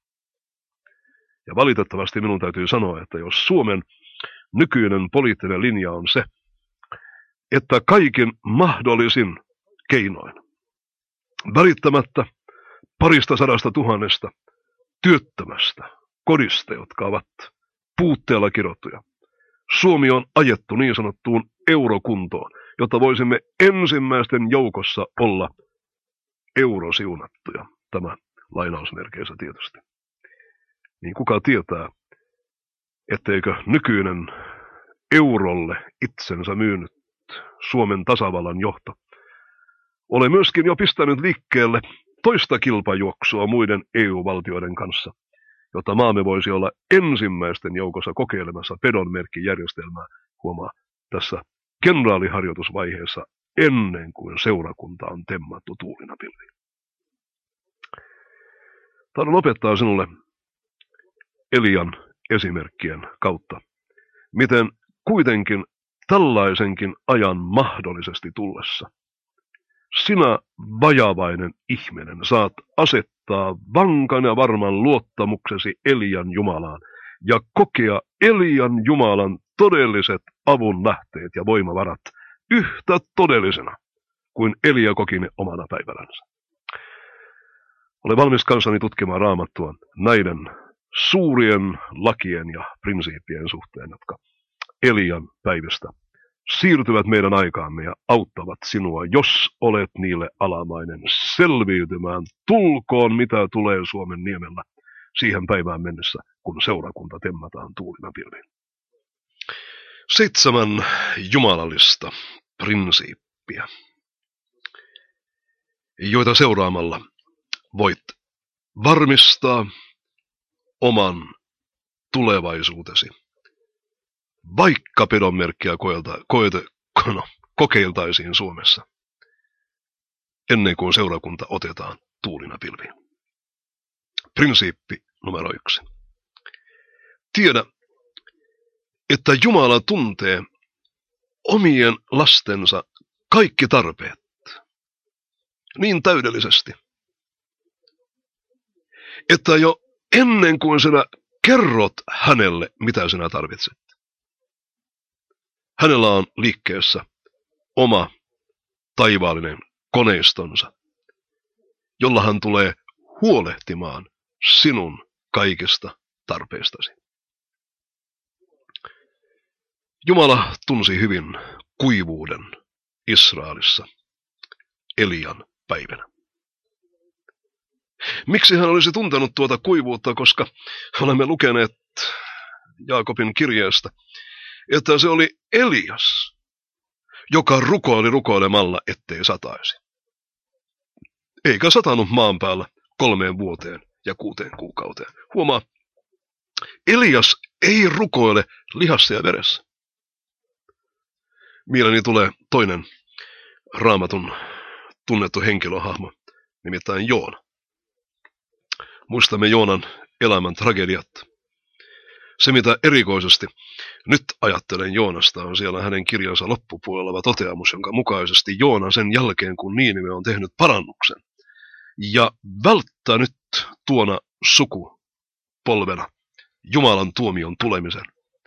Ja valitettavasti minun täytyy sanoa, että jos Suomen nykyinen poliittinen linja on se, että kaikin mahdollisin keinoin, välittämättä parista sadasta tuhannesta työttömästä kodista, jotka ovat puutteella kirottuja, Suomi on ajettu niin sanottuun eurokuntoon, jotta voisimme ensimmäisten joukossa olla eurosiunattuja. Tämä lainausmerkeissä tietysti. Niin kuka tietää, etteikö nykyinen eurolle itsensä myynyt Suomen tasavallan johto ole myöskin jo pistänyt liikkeelle toista kilpajuoksua muiden E U-valtioiden kanssa, jotta maamme voisi olla ensimmäisten joukossa kokeilemassa pedonmerkkijärjestelmää, huomaa, tässä kenraaliharjoitusvaiheessa ennen kuin seurakunta on temmattu tuulina pilviin. Tahdon opettaa sinulle Elian esimerkkien kautta, miten kuitenkin tällaisenkin ajan mahdollisesti tullessa sinä vajavainen ihminen saat asettaa vankan ja varman luottamuksesi Elian Jumalaan ja kokea Elian Jumalan todelliset avun lähteet ja voimavarat yhtä todellisena kuin Elia koki ne omana päivällänsä. Ole valmis kanssani tutkimaan Raamattua näiden suurien lakien ja prinsiippien suhteen, jotka Elian päivistä siirtyvät meidän aikaamme ja auttavat sinua, jos olet niille alamainen, selviytymään. Tulkoon mitä tulee Suomen niemellä siihen päivään mennessä, kun seurakunta temmataan tuulina pilviin. Seitsemän jumalallista prinsiippiä, joita seuraamalla voit varmistaa oman tulevaisuutesi, vaikka pedonmerkkiä koelta, koete, no, kokeiltaisiin Suomessa, ennen kuin seurakunta otetaan tuulina pilviin. Prinsiippi numero yksi. Tiedä, että Jumala tuntee omien lastensa kaikki tarpeet niin täydellisesti, että jo ennen kuin sinä kerrot hänelle, mitä sinä tarvitset, hänellä on liikkeessä oma taivaallinen koneistonsa, jolla hän tulee huolehtimaan sinun kaikista tarpeistasi. Jumala tunsi hyvin kuivuuden Israelissa Elian päivänä. Miksi hän olisi tuntenut tuota kuivuutta, koska olemme lukeneet Jaakobin kirjeestä, että se oli Elias, joka rukoili rukoilemalla, ettei sataisi. Eikä satanut maan päällä kolmeen vuoteen ja kuuteen kuukauteen. Huomaa, Elias ei rukoile lihassa ja veressä. Mieleeni tulee toinen Raamatun tunnettu henkilöhahmo, nimittäin Joona. Muistamme Joonan elämän tragediat. Se, mitä erikoisesti nyt ajattelen Joonasta, on siellä hänen kirjansa loppupuolella oleva toteamus, jonka mukaisesti Joona sen jälkeen, kun Niinive on tehnyt parannuksen ja välttänyt tuona sukupolvena Jumalan tuomion tulemisen,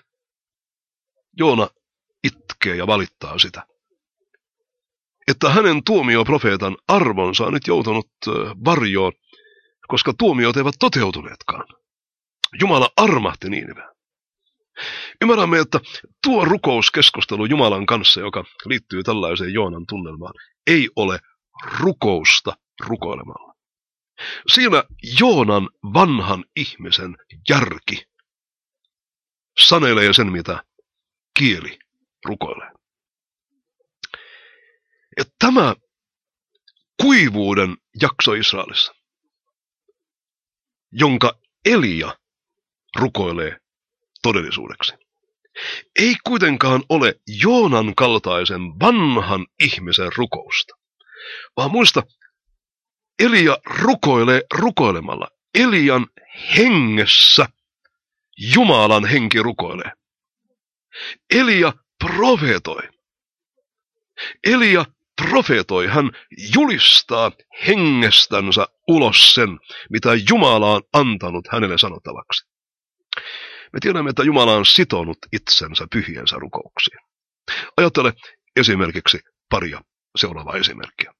Joona itkee ja valittaa sitä, että hänen tuomioprofeetan arvonsa on nyt joutunut varjoon, koska tuomiot eivät toteutuneetkaan. Jumala armahti Niiniveen. Ymmärrämme, että tuo rukouskeskustelu Jumalan kanssa, joka liittyy tällaiseen Joonan tunnelmaan, ei ole rukousta rukoilemalla. Siinä Joonan vanhan ihmisen järki sanelee sen, mitä kieli rukoilee. Ja tämä kuivuuden jakso Israelissa, jonka Elia rukoilee todellisuudeksi, ei kuitenkaan ole Joonan kaltaisen vanhan ihmisen rukousta, vaan muista, Elia rukoilee rukoilemalla. Elian hengessä Jumalan henki rukoilee. Elia profeetoi. Elia profeetoi, hän julistaa hengestänsä ulos sen, mitä Jumala on antanut hänelle sanottavaksi. Me tiedämme, että Jumala on sitonut itsensä pyhiensä rukouksiin. Ajattele esimerkiksi paria seuraavaa esimerkkiä.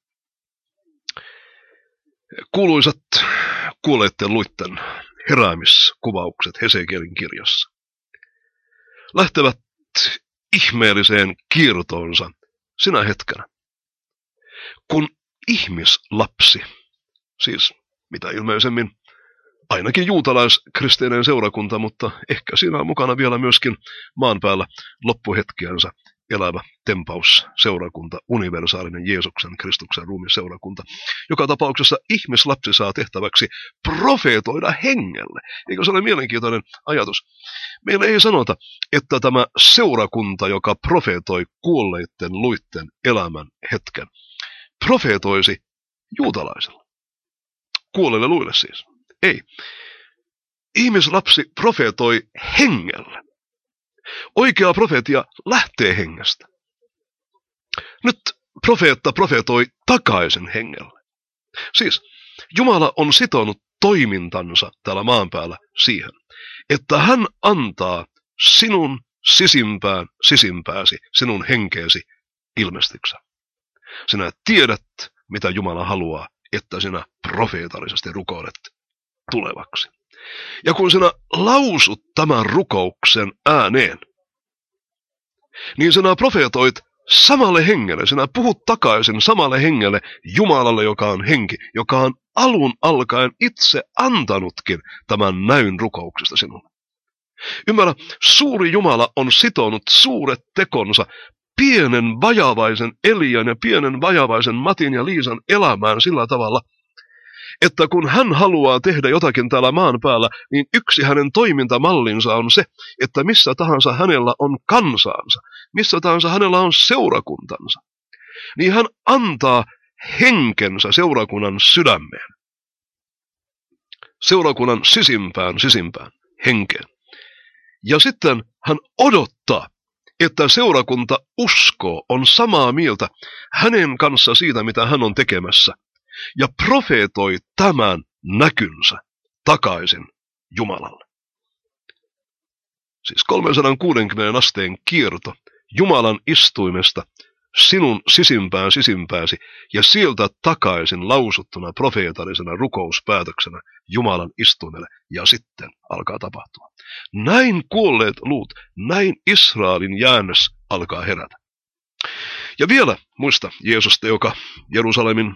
Kuuluisat kuolleiden luitten heräämiskuvaukset Hesekielin kirjassa lähtevät ihmeelliseen kiertoonsa sinä hetkenä, kun ihmislapsi, siis mitä ilmeisemmin ainakin juutalaiskristeinen seurakunta, mutta ehkä siinä on mukana vielä myöskin maan päällä loppuhetkiänsä elävä tempausseurakunta, universaalinen Jeesuksen Kristuksen ruumisseurakunta. Joka tapauksessa ihmislapsi saa tehtäväksi profeetoida hengelle. Eikö se ole mielenkiintoinen ajatus? Meillä ei sanota, että tämä seurakunta, joka profeetoi kuolleiden luitten elämän hetken, profeetoisi juutalaisella. Kuolleille luille siis. Ei. Ihmislapsi profeetoi hengellä. Oikea profeetia lähtee hengestä. Nyt profeetta profeetoi takaisin hengellä. Siis Jumala on sitonut toimintansa täällä maan päällä siihen, että hän antaa sinun sisimpään sisimpääsi, sinun henkeesi ilmestyksen. Sinä tiedät, mitä Jumala haluaa, että sinä profeetallisesti rukoilet tulevaksi. Ja kun sinä lausut tämän rukouksen ääneen, niin sinä profeetoit samalle hengelle, sinä puhut takaisin samalle hengelle, Jumalalle, joka on henki, joka on alun alkaen itse antanutkin tämän näyn rukouksesta sinulle. Ymmärrä, suuri Jumala on sitonut suuret tekonsa pienen vajavaisen Elian ja pienen vajavaisen Matin ja Liisan elämään sillä tavalla, että kun hän haluaa tehdä jotakin täällä maan päällä, niin yksi hänen toimintamallinsa on se, että missä tahansa hänellä on kansansa, missä tahansa hänellä on seurakuntansa, niin hän antaa henkensä seurakunnan sydämeen, seurakunnan sisimpään sisimpään henkeen. Ja sitten hän odottaa, että seurakunta uskoo, on samaa mieltä hänen kanssa siitä, mitä hän on tekemässä, ja profeetoi tämän näkynsä takaisin Jumalalle. Siis kolmesataakuusikymmentä asteen kierto Jumalan istuimesta sinun sisimpään sisimpääsi ja sieltä takaisin lausuttuna profeetallisena rukouspäätöksenä Jumalan istuimelle, ja sitten alkaa tapahtua. Näin kuolleet luut, näin Israelin jäännös alkaa herätä. Ja vielä muista Jeesusta, joka Jerusalemin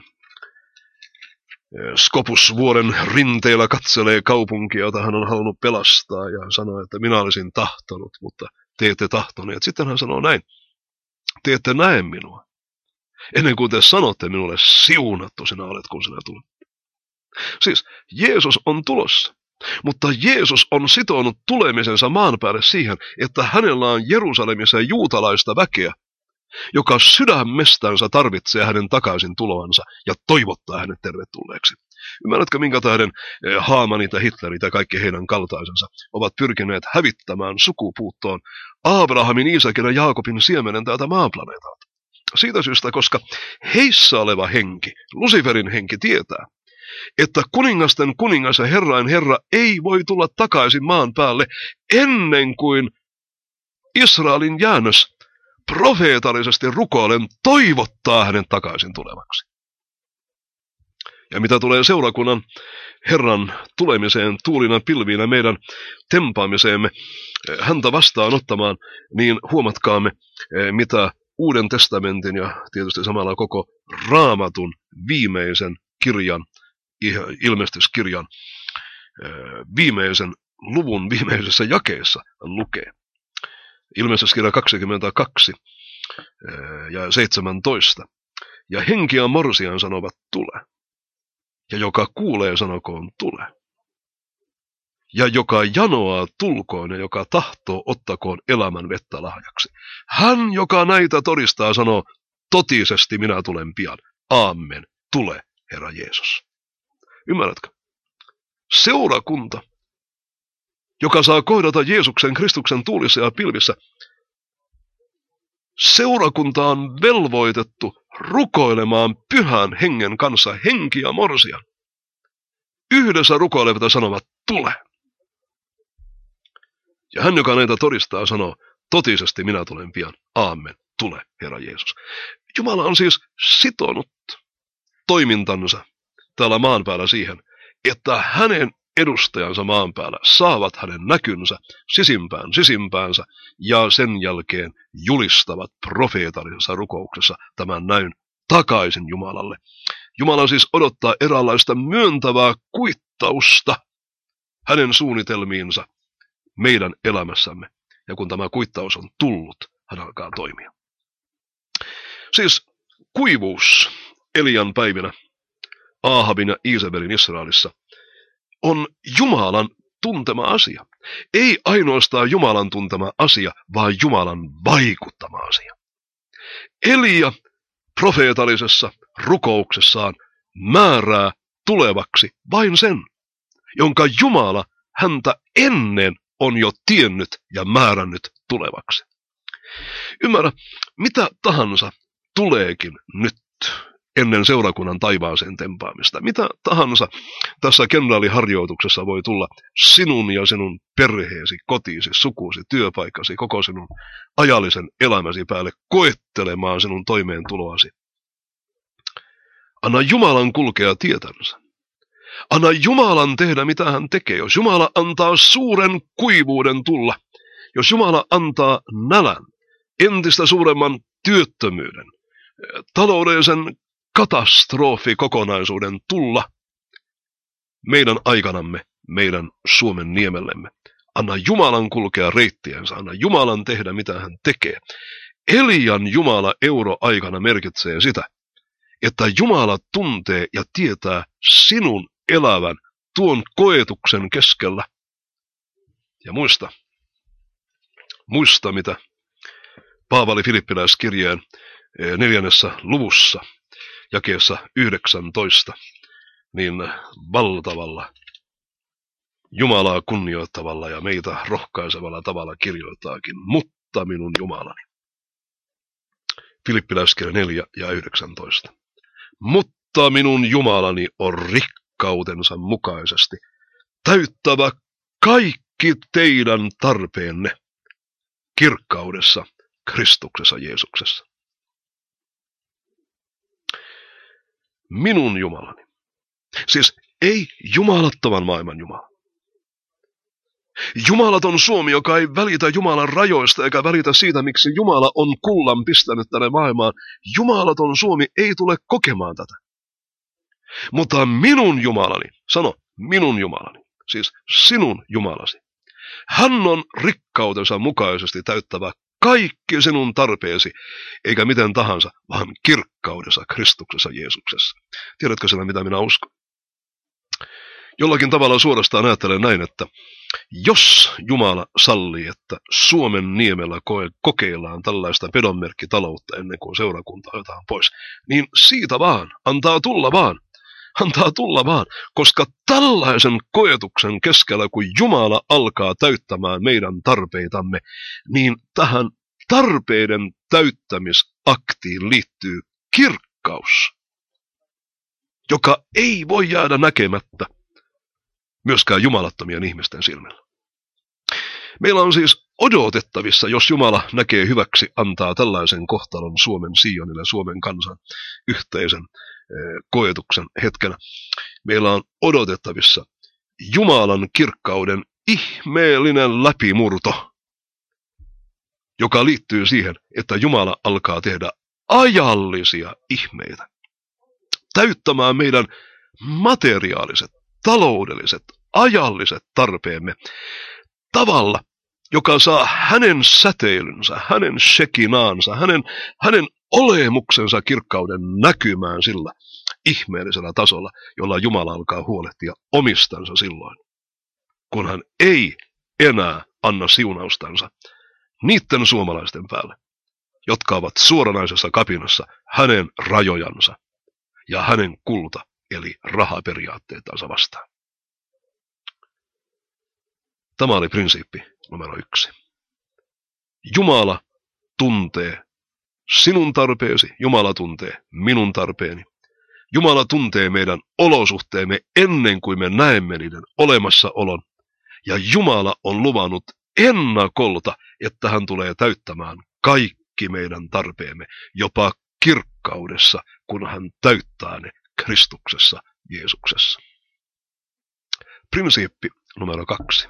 Skopusvuoren rinteellä katselee kaupunkia, jota hän on halunnut pelastaa, ja sanoo, että minä olisin tahtonut, mutta te ette tahtoneet. Sitten hän sanoo näin: te ette näe minua, ennen kuin te sanotte minulle, siunattu sinä olet, kun sinä tulet. Siis Jeesus on tulossa, mutta Jeesus on sitonut tulemisensa maan päälle siihen, että hänellä on Jerusalemissa juutalaista väkeä, joka sydämestänsä tarvitsee hänen takaisin tuloansa ja toivottaa hänet tervetulleeksi. Ymmärrätkö, minkä tähden Haamanit ja Hitlerit ja kaikki heidän kaltaisensa ovat pyrkineet hävittämään sukupuuttoon Abrahamin, Iisakin ja Jaakobin siemenen täältä maaplaneetalta? Siitä syystä, koska heissä oleva henki, Luciferin henki, tietää, että kuningasten kuningas ja herrain herra ei voi tulla takaisin maan päälle ennen kuin Israelin jäännös profeetallisesti rukoilen toivottaa hänen takaisin tulevaksi. Ja mitä tulee seurakunnan Herran tulemiseen tuulina pilviinä meidän tempaamiseemme häntä vastaanottamaan, niin huomatkaamme, mitä Uuden testamentin ja tietysti samalla koko Raamatun viimeisen kirjan, ilmestyskirjan viimeisen luvun viimeisessä jakeessa lukee. Ilmestyskirja kaksikymmentäkaksi ja seitsemäntoista. Ja henki ja morsian sanovat, tule. Ja joka kuulee, sanokoon, tule. Ja joka janoaa, tulkoon, ja joka tahtoo, ottakoon elämän vettä lahjaksi. Hän, joka näitä todistaa, sanoo, totisesti minä tulen pian. Aamen. Tule, Herra Jeesus. Ymmärrätkö? Seurakunta, joka saa kohdata Jeesuksen Kristuksen tuulissa ja pilvissä, seurakunta on velvoitettu rukoilemaan pyhän hengen kanssa, henki ja morsian. Yhdessä rukoilevat sanovat, tule. Ja hän, joka näitä todistaa, sanoo, totisesti minä tulen pian. Aamen. Tule, Herra Jeesus. Jumala on siis sitonut toimintansa täällä maan päällä siihen, että hänen edustajansa maan päällä saavat hänen näkynsä sisimpään sisimpäänsä ja sen jälkeen julistavat profeetallisessa rukouksessa tämän näyn takaisin Jumalalle. Jumala siis odottaa eräänlaista myöntävää kuittausta hänen suunnitelmiinsa meidän elämässämme. Ja kun tämä kuittaus on tullut, hän alkaa toimia. Siis kuivuus Elian päivinä Aahabin ja Iisabelin Israelissa on Jumalan tuntema asia. Ei ainoastaan Jumalan tuntema asia, vaan Jumalan vaikuttama asia. Elia profeetallisessa rukouksessaan määrää tulevaksi vain sen, jonka Jumala häntä ennen on jo tiennyt ja määrännyt tulevaksi. Ymmärrä, mitä tahansa tuleekin nyt ennen seurakunnan taivaaseen tempaamista. Mitä tahansa tässä kenraaliharjoituksessa voi tulla sinun ja sinun perheesi, kotiisi, sukusi, työpaikkasi, koko sinun ajallisen elämäsi päälle koettelemaan sinun toimeentuloasi. Anna Jumalan kulkea tietänsä. Anna Jumalan tehdä, mitä hän tekee. Jos Jumala antaa suuren kuivuuden tulla, jos Jumala antaa nälän, entistä suuremman työttömyyden, taloudellisen katastrofikokonaisuuden tulla meidän aikanamme, meidän Suomen niemellemme. Anna Jumalan kulkea reittiensä, anna Jumalan tehdä, mitä hän tekee. Elian Jumala euroaikana merkitsee sitä, että Jumala tuntee ja tietää sinun elävän tuon koetuksen keskellä. Ja muista, muista mitä Paavali Filippiläiskirjeen neljännessä luvussa, jakeessa yhdeksäntoista, niin valtavalla Jumalaa kunnioittavalla ja meitä rohkaisevalla tavalla kirjoittaakin, mutta minun Jumalani. Filippiläiskirja neljä ja yhdeksäntoista. Mutta minun Jumalani on rikkautensa mukaisesti täyttävä kaikki teidän tarpeenne kirkkaudessa Kristuksessa Jeesuksessa. Minun Jumalani. Siis ei jumalattoman maailman Jumala. Jumalaton Suomi, joka ei välitä Jumalan rajoista eikä välitä siitä, miksi Jumala on kullan pistänyt tänne maailmaan. Jumalaton Suomi ei tule kokemaan tätä. Mutta minun Jumalani, sano minun Jumalani, siis sinun Jumalasi. Hän on rikkautensa mukaisesti täyttävä kaikki sinun tarpeesi, eikä miten tahansa, vaan kirkkaudessa Kristuksessa Jeesuksessa. Tiedätkö sinä, mitä minä uskon? Jollakin tavalla suorastaan ajattelen näin, että jos Jumala sallii, että Suomen niemellä kokeillaan tällaista pedonmerkkitaloutta ennen kuin seurakunta otetaan pois, niin siitä vaan, antaa tulla vaan, antaa tulla vaan, koska tällaisen koetuksen keskellä, kun Jumala alkaa täyttämään meidän tarpeitamme, niin tähän tarpeiden täyttämisaktiin liittyy kirkkaus, joka ei voi jäädä näkemättä myöskään jumalattomien ihmisten silmillä. Meillä on siis odotettavissa, jos Jumala näkee hyväksi, antaa tällaisen kohtalon Suomen Sionille, Suomen kansan yhteisen koetuksen hetkenä. Meillä on odotettavissa Jumalan kirkkauden ihmeellinen läpimurto, joka liittyy siihen, että Jumala alkaa tehdä ajallisia ihmeitä, täyttämään meidän materiaaliset, taloudelliset, ajalliset tarpeemme tavalla, joka saa hänen säteilynsä, hänen shekinaansa, hänen, hänen olemuksensa kirkkauden näkymään sillä ihmeellisellä tasolla, jolla Jumala alkaa huolehtia omistansa silloin, kun hän ei enää anna siunaustansa niiden suomalaisten päälle, jotka ovat suoranaisessa kapinassa hänen rajojansa ja hänen kulta- eli rahaperiaatteitansa vastaan. Tämä oli prinsiippi numero yksi. Jumala tuntee sinun tarpeesi, Jumala tuntee minun tarpeeni. Jumala tuntee meidän olosuhteemme ennen kuin me näemme niiden olemassaolon. Ja Jumala on luvannut ennakolta, että hän tulee täyttämään kaikki meidän tarpeemme, jopa kirkkaudessa, kun hän täyttää ne Kristuksessa, Jeesuksessa. Prinsiippi numero kaksi.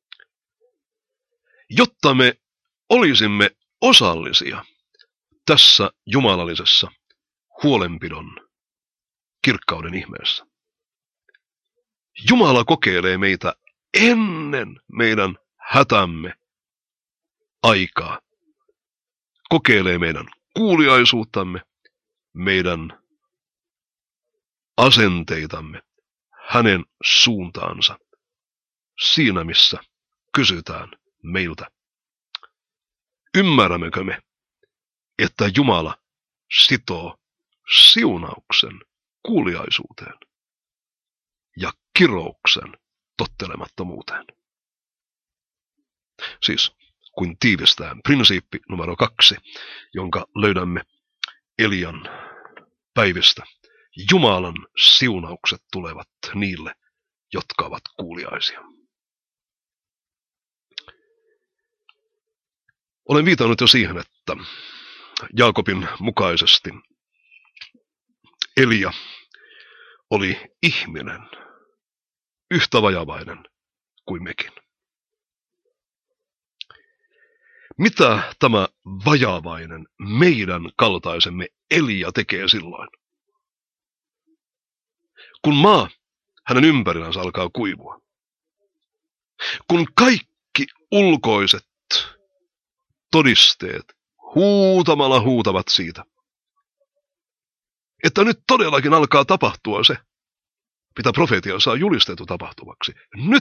Jotta me olisimme osallisia tässä jumalallisessa huolenpidon kirkkauden ihmeessä. Jumala kokeilee meitä ennen meidän hätämme aikaa. Kokeilee meidän kuuliaisuuttamme, meidän asenteitamme hänen suuntaansa siinä, missä kysytään meiltä. Ymmärrämmekö me, että Jumala sitoo siunauksen kuuliaisuuteen ja kirouksen tottelemattomuuteen. Siis, kuin tiivistää prinsiippi numero kaksi, jonka löydämme Elian päivistä. Jumalan siunaukset tulevat niille, jotka ovat kuuliaisia. Olen viitannut jo siihen, että Jaakobin mukaisesti Elia oli ihminen, yhtä vajavainen kuin mekin. Mitä tämä vajavainen, meidän kaltaisemme Elia tekee silloin? Kun maa hänen ympärillänsä alkaa kuivua. Kun kaikki ulkoiset todisteet huutamalla huutavat siitä, että nyt todellakin alkaa tapahtua se, mitä profeetia saa julistettu tapahtuvaksi. Nyt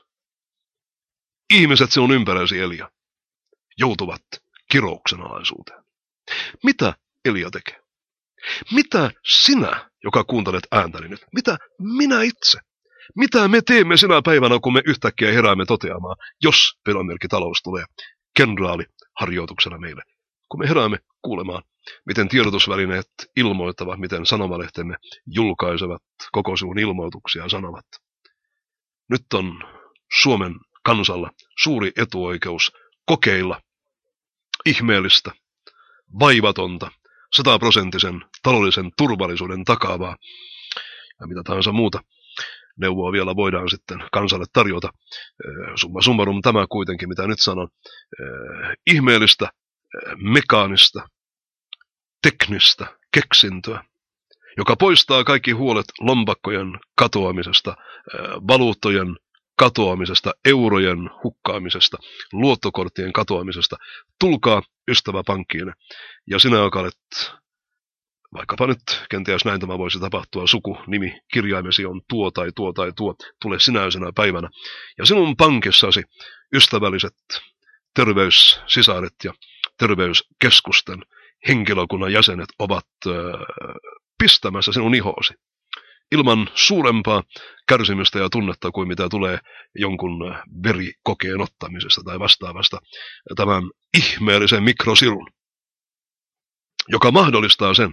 ihmiset sinun ympäröisi, Elia, joutuvat kirouksen alaisuuteen. Mitä Elia tekee? Mitä sinä, joka kuuntelet ääntäni nyt, mitä minä itse? Mitä me teemme sinä päivänä, kun me yhtäkkiä heräämme toteamaan, jos talous tulee kenraaliharjoituksena meille? Kun me heräämme kuulemaan, miten tiedotusvälineet ilmoittavat, miten sanomalehtemme julkaisevat koko sinun ilmoituksia ja sanovat. Nyt on Suomen kansalla suuri etuoikeus kokeilla ihmeellistä, vaivatonta, sataprosenttisen taloudellisen turvallisuuden takaavaa ja mitä tahansa muuta neuvoa vielä voidaan sitten kansalle tarjota. Summa summarum tämä kuitenkin, mitä nyt sanon, ihmeellistä, mekaanista, teknistä keksintöä, joka poistaa kaikki huolet lompakkojen katoamisesta, valuuttojen katoamisesta, eurojen hukkaamisesta, luottokorttien katoamisesta. Tulkaa ystävä pankkiin. Ja sinä, joka olet, vaikkapa nyt kenties näin tämä voisi tapahtua, suku, nimi, kirjaimesi on tuo tai tuo tai tuo, tule sinäisenä päivänä. Ja sinun pankissasi ystävälliset terveyssisaret ja terveyskeskusten henkilökunnan jäsenet ovat äh, pistämässä sinun ihoosi. Ilman suurempaa kärsimystä ja tunnetta kuin mitä tulee jonkun verikokeen ottamisesta tai vastaavasta, tämän ihmeellisen mikrosirun, joka mahdollistaa sen,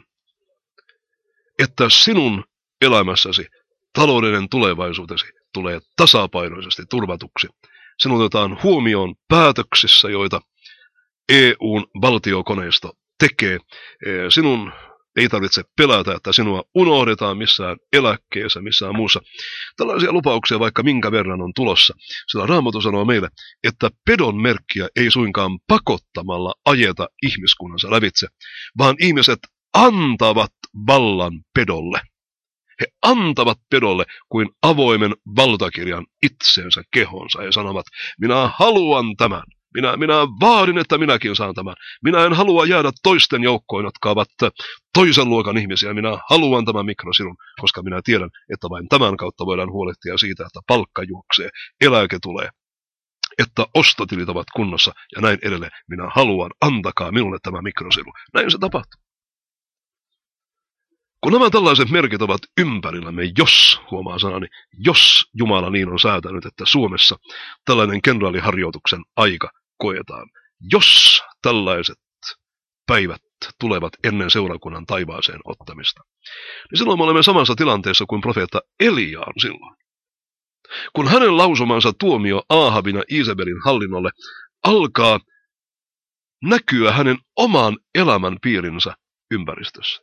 että sinun elämässäsi taloudellinen tulevaisuutesi tulee tasapainoisesti turvatuksi. Sinun otetaan huomioon päätöksissä, joita E U:n valtiokoneisto tekee. Sinun ei tarvitse pelätä, että sinua unohdetaan missään eläkkeessä, missään muussa. Tällaisia lupauksia vaikka minkä verran on tulossa. Sillä Raamattu sanoo meille, että pedon merkkiä ei suinkaan pakottamalla ajeta ihmiskunnansa lävitse, vaan ihmiset antavat vallan pedolle. He antavat pedolle kuin avoimen valtakirjan itseensä kehonsa ja sanovat, minä haluan tämän. Minä, minä vaadin, että minäkin saan tämän. Minä en halua jäädä toisten joukkoon, jotka ovat toisen luokan ihmisiä. Minä haluan tämän mikrosirun, koska minä tiedän, että vain tämän kautta voidaan huolehtia siitä, että palkka juoksee, eläke tulee, että ostotilit ovat kunnossa ja näin edelleen. Minä haluan, antakaa minulle tämä mikrosiru. Näin se tapahtuu. Kun nämä tällaiset merkit ovat ympärillämme, jos, huomaa sanani, jos Jumala niin on säätänyt, että Suomessa tällainen kenraaliharjoituksen aika koetaan, jos tällaiset päivät tulevat ennen seurakunnan taivaaseen ottamista, niin silloin me olemme samassa tilanteessa kuin profeetta Elia on silloin. Kun hänen lausumansa tuomio Aahabin ja Iisabelin hallinnolle alkaa näkyä hänen oman elämän piirinsä ympäristössä.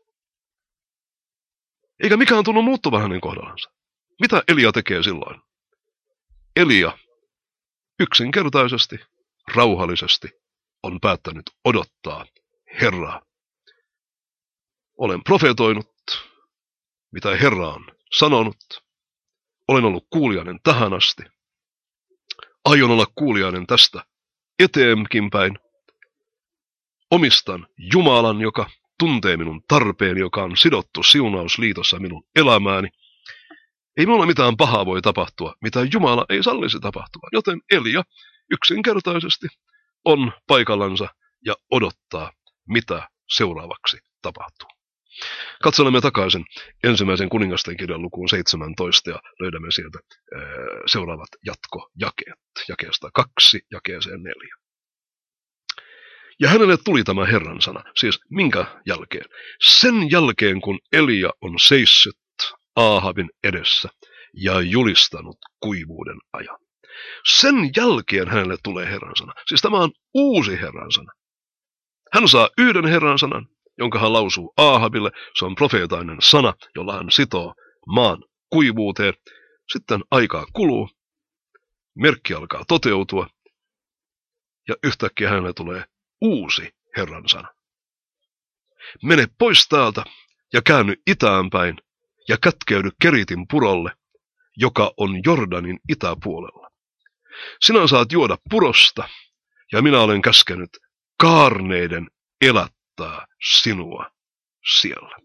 Eikä mikään tunnu muuttuvan hänen kohdallansa. Mitä Elia tekee silloin? Elia yksinkertaisesti, rauhallisesti on päättänyt odottaa Herraa. Olen profetoinut, mitä Herra on sanonut. Olen ollut kuulijainen tähän asti. Aion olla kuulijainen tästä eteenkin päin. Omistan Jumalan, joka tuntee minun tarpeeni, joka on sidottu siunausliitossa minun elämääni. Ei minulla mitään pahaa voi tapahtua, mitä Jumala ei sallisi tapahtua. Joten Elia yksinkertaisesti on paikallansa ja odottaa, mitä seuraavaksi tapahtuu. Katselemme takaisin ensimmäisen kuningasten kirjan lukuun seitsemäntoista ja löydämme sieltä ää, seuraavat jatkojakeet. Jakeesta kaksi jakeeseen neljä. Ja hänelle tuli tämä Herran sana, siis minkä jälkeen? Sen jälkeen, kun Elia on seissyt Aahabin edessä ja julistanut kuivuuden ajan. Sen jälkeen hänelle tulee Herran sana. Siis tämä on uusi Herran sana. Hän saa yhden Herran sanan, jonka hän lausuu Aahabille. Se on profeetainen sana, jolla hän sitoo maan kuivuuteen. Sitten aikaa kuluu, merkki alkaa toteutua ja yhtäkkiä hänelle tulee uusi Herran sana. Mene pois täältä ja käänny itään päin ja kätkeydy Keritin purolle, joka on Jordanin itäpuolella. Sinä saat juoda purosta ja minä olen käskenyt kaarneiden elättää sinua siellä.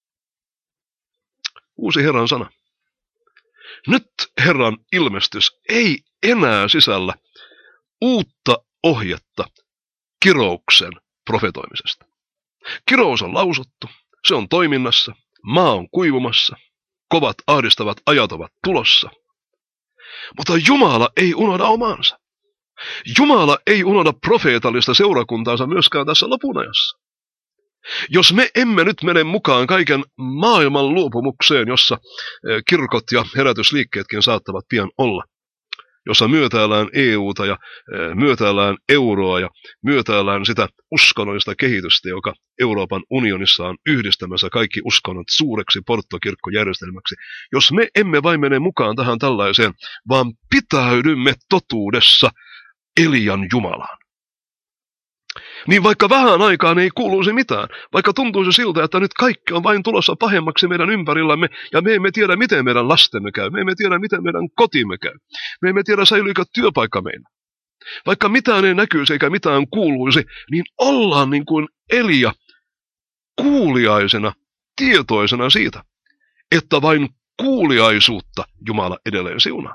Uusi Herran sana. Nyt Herran ilmestys ei enää sisällä uutta ohjetta kirouksen profetoimisesta. Kirous on lausuttu, se on toiminnassa, maa on kuivumassa, kovat ahdistavat ajat ovat tulossa. Mutta Jumala ei unohda omaansa. Jumala ei unohda profeetallista seurakuntaansa myöskään tässä lopunajassa. Jos me emme nyt mene mukaan kaiken maailman luopumukseen, jossa kirkot ja herätysliikkeetkin saattavat pian olla, jossa myötäillään E U:ta ja myötäillään euroa ja myötäillään sitä uskonnollista kehitystä, joka Euroopan unionissa on yhdistämässä kaikki uskonnot suureksi porttokirkkojärjestelmäksi. Jos me emme vain mene mukaan tähän tällaiseen, vaan pitäydymme totuudessa Elian Jumalaan, niin vaikka vähän aikaan ei kuuluisi mitään, vaikka tuntuisi siltä, että nyt kaikki on vain tulossa pahemmaksi meidän ympärillämme, ja me emme tiedä, miten meidän lastemme käy, me emme tiedä, miten meidän kotimme käy, me emme tiedä, säilyykö työpaikka meillä. Vaikka mitään ei näkyisi eikä mitään kuuluisi, niin ollaan niin kuin Elia kuuliaisena, tietoisena siitä, että vain kuuliaisuutta Jumala edelleen siunaa.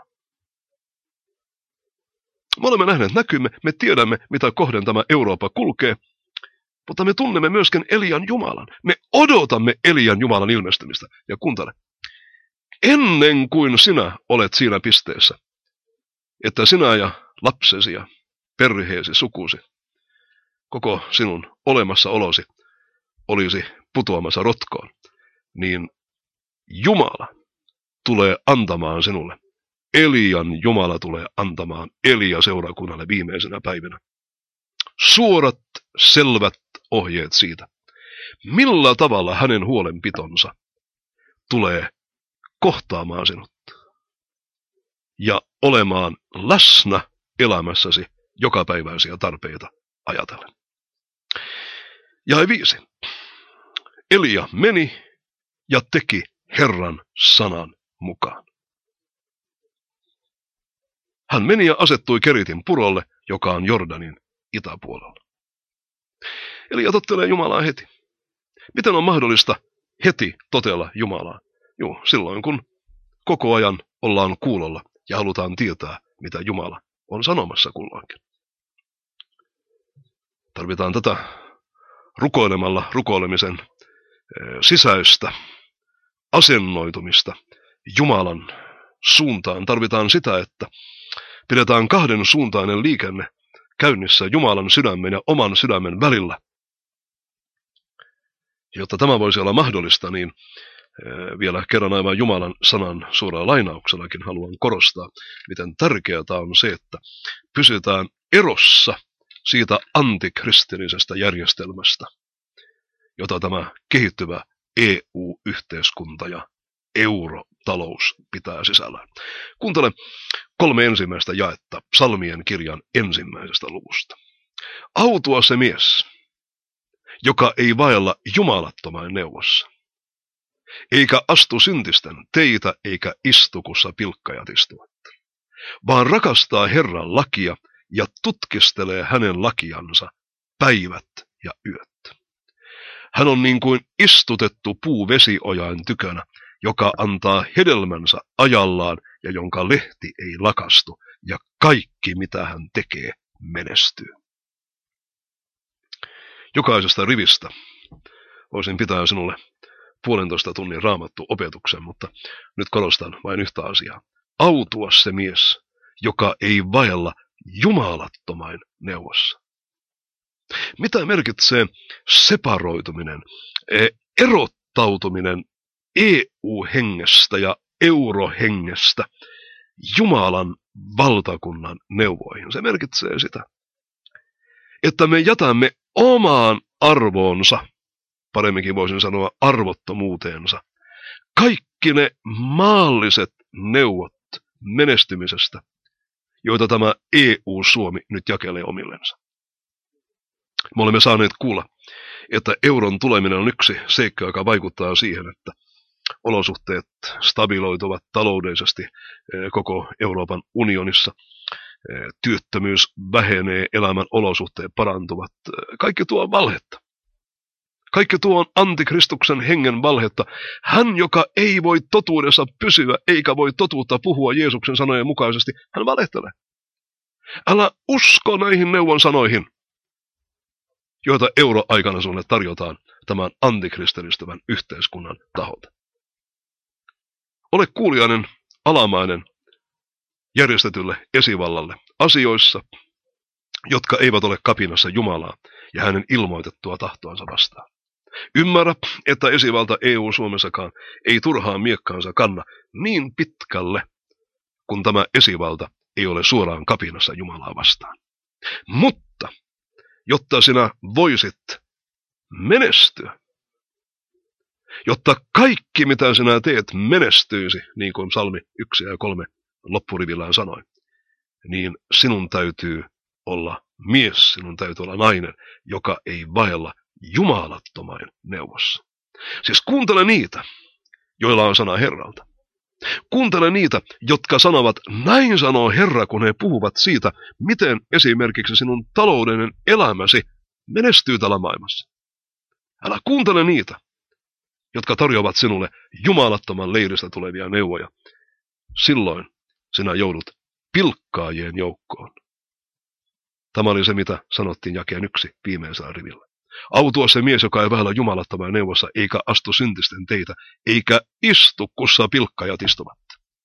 Me olemme nähneet näkymme, me tiedämme, mitä kohden tämä Eurooppa kulkee, mutta me tunnemme myöskin Elian Jumalan. Me odotamme Elian Jumalan ilmestymistä. Ja kuuntele, ennen kuin sinä olet siinä pisteessä, että sinä ja lapsesi ja perheesi, sukusi, koko sinun olemassaolosi olisi putoamassa rotkoon, niin Jumala tulee antamaan sinulle. Elian Jumala tulee antamaan Elia seurakunnalle viimeisenä päivinä suorat, selvät ohjeet siitä, millä tavalla hänen huolenpitonsa tulee kohtaamaan sinut ja olemaan läsnä elämässäsi jokapäiväisiä tarpeita ajatellen. Ja viisi. Elia meni ja teki Herran sanan mukaan. Hän meni ja asettui Keritin purolle, joka on Jordanin itäpuolella. Elia tottelee Jumalaa heti. Miten on mahdollista heti totella Jumalaa? Joo, silloin kun koko ajan ollaan kuulolla ja halutaan tietää, mitä Jumala on sanomassa kulloinkin. Tarvitaan tätä rukoilemalla rukoilemisen sisäistä asennoitumista Jumalan suuntaan. Tarvitaan sitä, että pidetään kahden suuntainen liikenne käynnissä Jumalan sydämen ja oman sydämen välillä. Jotta tämä voisi olla mahdollista, niin vielä kerran aivan Jumalan sanan suoraan lainauksellakin haluan korostaa, miten tärkeää on se, että pysytään erossa siitä antikristillisestä järjestelmästä, jota tämä kehittyvä E U-yhteiskunta ja eurotalous pitää sisällään. Kuuntele kolme ensimmäistä jaetta Psalmien kirjan ensimmäisestä luvusta. Autua se mies, joka ei vaella jumalattoman neuvossa, eikä astu syntisten teitä eikä istu, kussa pilkkajat istuvat, vaan rakastaa Herran lakia ja tutkistelee hänen lakiansa päivät ja yöt. Hän on niin kuin istutettu puu vesiojain tykönä, joka antaa hedelmänsä ajallaan ja jonka lehti ei lakastu, ja kaikki mitä hän tekee menestyy. Jokaisesta rivistä voisin pitää sinulle puolentoista tunnin raamattu opetuksen, mutta nyt korostan vain yhtä asiaa. Autua se mies, joka ei vaella jumalattomain neuvossa. Mitä merkitsee separoituminen, erottautuminen E U-hengestä ja eurohengestä Jumalan valtakunnan neuvoihin? Se merkitsee sitä, että me jätämme omaan arvoonsa, paremminkin voisin sanoa arvottomuuteensa, kaikki ne maalliset neuvot menestymisestä, joita tämä E U-Suomi nyt jakelee omillensa. Me olemme saaneet kuulla, että euron tuleminen on yksi seikka, joka vaikuttaa siihen, että olosuhteet stabiloituvat taloudellisesti koko Euroopan unionissa. Työttömyys vähenee, elämän olosuhteet parantuvat. Kaikki tuo on valhetta. Kaikki tuo on antikristuksen hengen valhetta. Hän, joka ei voi totuudessa pysyä, eikä voi totuutta puhua Jeesuksen sanojen mukaisesti, hän valehtelee. Älä usko näihin neuvon sanoihin, joita euroaikana sinulle tarjotaan tämän antikristillistävän yhteiskunnan taholta. Ole kuulijainen, alamainen järjestetylle esivallalle asioissa, jotka eivät ole kapinassa Jumalaa ja hänen ilmoitettua tahtoansa vastaan. Ymmärrä, että esivalta E U-Suomessakaan ei turhaan miekkaansa kanna niin pitkälle, kun tämä esivalta ei ole suoraan kapinassa Jumalaa vastaan. Mutta, jotta sinä voisit menestyä, jotta kaikki mitä sinä teet menestyisi, niin kuin psalmi yksi ja kolme loppurivillään sanoi, niin sinun täytyy olla mies, sinun täytyy olla nainen, joka ei vaella jumalattomain neuvossa. Siis kuuntele niitä, joilla on sana Herralta. Kuuntele niitä, jotka sanovat, näin sanoo Herra, kun he puhuvat siitä, miten esimerkiksi sinun taloudellinen elämäsi menestyy tällä maailmassa. Älä kuuntele niitä, jotka tarjoavat sinulle jumalattoman leiristä tulevia neuvoja. Silloin sinä joudut pilkkaajien joukkoon. Tämä oli se, mitä sanottiin jakeen yksi viimeisellä rivillä. Autua se mies, joka ei vähällä jumalattoman neuvossa, eikä astu syntisten teitä, eikä istu, kussa pilkkajat istuvat.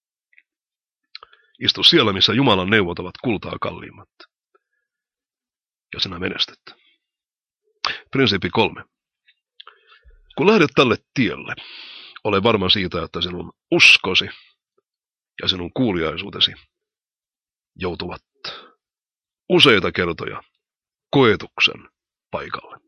Istu siellä, missä Jumalan neuvot ovat kultaa kalliimmat. Ja sinä menestyt. Prinsiippi kolme. Kun lähdet tälle tielle, ole varma siitä, että sinun uskosi ja sinun kuuliaisuutesi joutuvat useita kertoja koetuksen paikalle.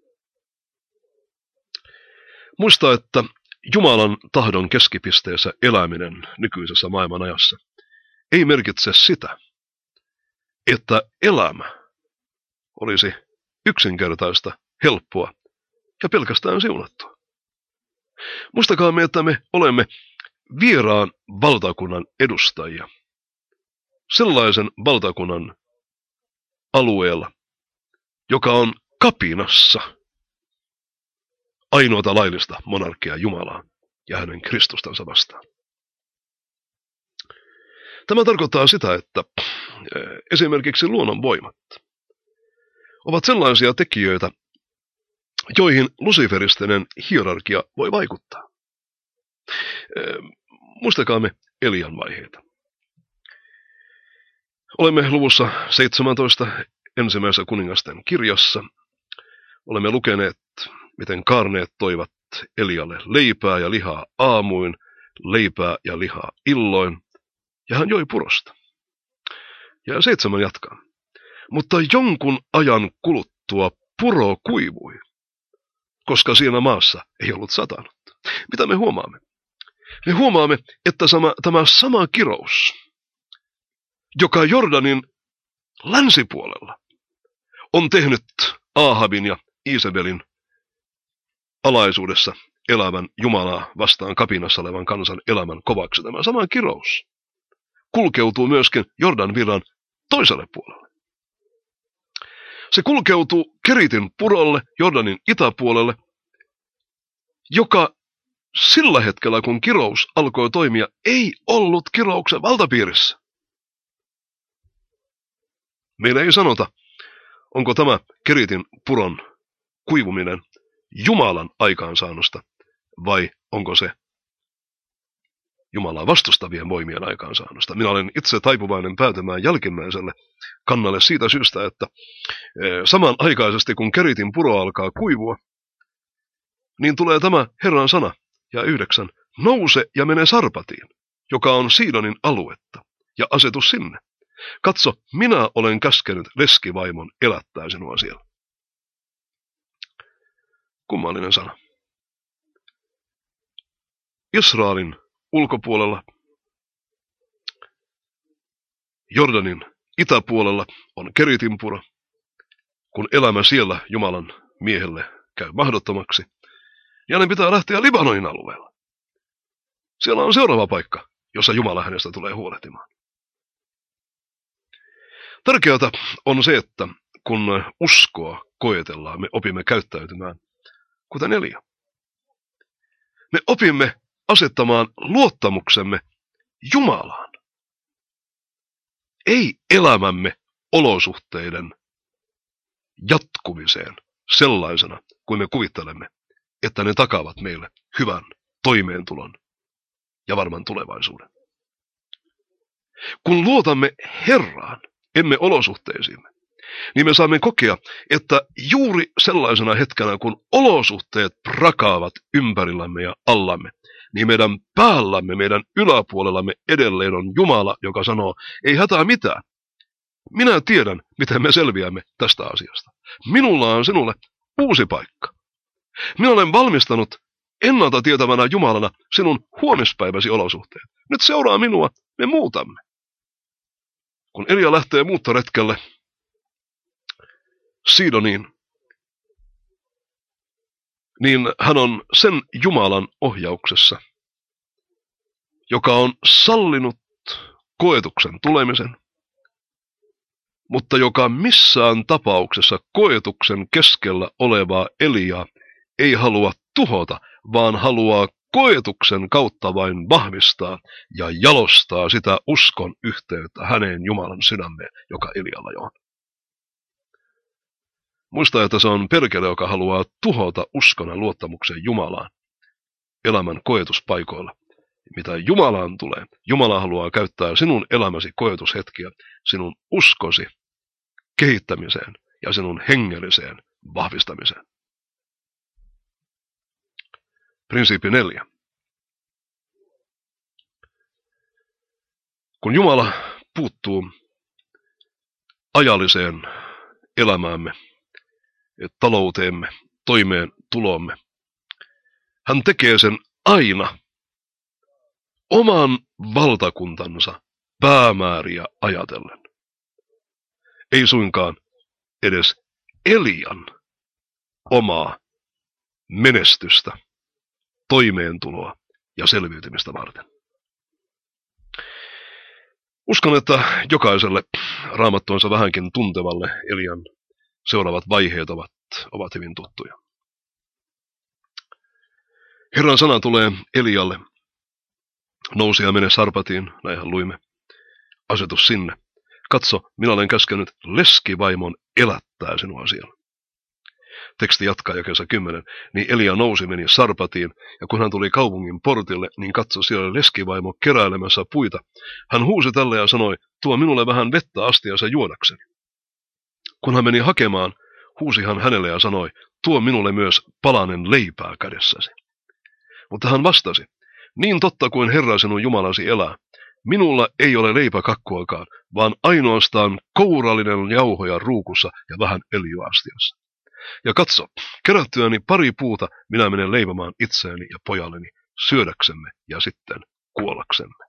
Muista, että Jumalan tahdon keskipisteessä eläminen nykyisessä maailmanajassa ei merkitse sitä, että elämä olisi yksinkertaista, helppoa ja pelkästään siunattua. Muistakaamme, että me olemme vieraan valtakunnan edustajia. Sellaisen valtakunnan alueella, joka on kapinassa ainoata laillista monarkia Jumalaa ja hänen Kristustansa vastaan. Tämä tarkoittaa sitä, että esimerkiksi luonnonvoimat ovat sellaisia tekijöitä, joihin lusiferistinen hierarkia voi vaikuttaa. Muistakaamme Elian vaiheita. Olemme luvussa seitsemäntoista ensimmäisessä kuningasten kirjassa. Olemme lukeneet, miten kaarneet toivat Elialle leipää ja lihaa aamuin, leipää ja lihaa illoin, ja hän joi purosta. Ja seitsemän jatkaa. Mutta jonkun ajan kuluttua puro kuivui, koska siinä maassa ei ollut satanut. Mitä me huomaamme? Me huomaamme, että sama, tämä sama kirous, joka Jordanin länsipuolella on tehnyt Aahabin ja Iisabelin alaisuudessa elävän Jumalaa vastaan kapinassa olevan kansan elämän kovaksi. Tämä sama kirous kulkeutuu myöskin Jordan virran toiselle puolelle. Se kulkeutuu Keritin purolle, Jordanin itäpuolelle, joka sillä hetkellä, kun kirous alkoi toimia, ei ollut kirouksen valtapiirissä. Meillä ei sanota, onko tämä Keritin puron kuivuminen Jumalan aikaansaannosta vai onko se Jumalaa vastustavien voimien aikaansaannosta. Minä olen itse taipuvainen päätymään jälkimmäiselle kannalle siitä syystä, että samanaikaisesti kun Keritin puro alkaa kuivua, niin tulee tämä Herran sana ja yhdeksän. Nouse ja mene Sarpatiin, joka on Siidonin aluetta, ja asetu sinne. Katso, minä olen käskenyt leskivaimon elättää sinua siellä. Kummallinen sana. Israelin ulkopuolella, Jordanin itäpuolella on Keritin puro, kun elämä siellä Jumalan miehelle käy mahdottomaksi, ja hänen pitää lähteä Libanonin alueella. Siellä on seuraava paikka, jossa Jumala hänestä tulee huolehtimaan. Tärkeää on se, että kun uskoa koetellaan, me opimme käyttäytymään kuten Elia. Me opimme asettamaan luottamuksemme Jumalaan. Ei elämämme olosuhteiden jatkumiseen sellaisena, kuin me kuvittelemme, että ne takaavat meille hyvän toimeentulon ja varman tulevaisuuden. Kun luotamme Herraan, emme olosuhteisiimme, niin me saamme kokea, että juuri sellaisena hetkenä, kun olosuhteet prakaavat ympärillämme ja allamme, niin meidän päällämme, meidän yläpuolellamme edelleen on Jumala, joka sanoo, ei hätää mitään. Minä tiedän, miten me selviämme tästä asiasta. Minulla on sinulle uusi paikka. Minä olen valmistanut ennalta tietävänä Jumalana sinun huomispäiväsi olosuhteet. Nyt seuraa minua, me muutamme. Kun Elia lähtee muuttoretkelle Sidoniin, niin hän on sen Jumalan ohjauksessa, joka on sallinut koetuksen tulemisen, mutta joka missään tapauksessa koetuksen keskellä olevaa Eliaa ei halua tuhota, vaan haluaa koetuksen kautta vain vahvistaa ja jalostaa sitä uskon yhteyttä häneen Jumalan sydämeen, joka Elialla jo on. Muista, että se on perkele, joka haluaa tuhota uskon ja luottamuksen Jumalaan elämän koetuspaikoilla. Mitä Jumalaan tulee, Jumala haluaa käyttää sinun elämäsi koetushetkiä sinun uskosi kehittämiseen ja sinun hengelliseen vahvistamiseen. Prinsiippi neljä. Kun Jumala puuttuu ajalliseen elämäämme, talouteemme, toimeen tulomme, hän tekee sen aina oman valtakuntansa päämääriä ajatellen. Ei suinkaan edes Elian omaa menestystä, toimeentuloa ja selviytymistä varten. Uskon, että jokaiselle raamattuansa vähänkin tuntevalle Elian seuraavat vaiheet ovat, ovat hyvin tuttuja. Herran sana tulee Elialle. Nousi ja mene Sarpatiin, näinhän luimme. Asetu sinne. Katso, minä olen käskenyt leskivaimon elättää sinua siellä. Teksti jatkaa jakeessa kymmenen. Niin Elia nousi, meni Sarpatiin, ja kun hän tuli kaupungin portille, niin katso, siellä oli leskivaimo keräilemässä puita. Hän huusi tälle ja sanoi, tuo minulle vähän vettä astiansa juodakseni. Kun hän meni hakemaan, huusi hän hänelle ja sanoi, tuo minulle myös palanen leipää kädessäsi. Mutta hän vastasi, niin totta kuin Herra sinun Jumalasi elää, minulla ei ole leipäkakkuakaan, vaan ainoastaan kourallinen jauhoja ruukussa ja vähän öljyä astiassa. Ja katso, kerättyäni pari puuta minä menen leivomaan itseäni ja pojalleni syödäksemme ja sitten kuollaksemme.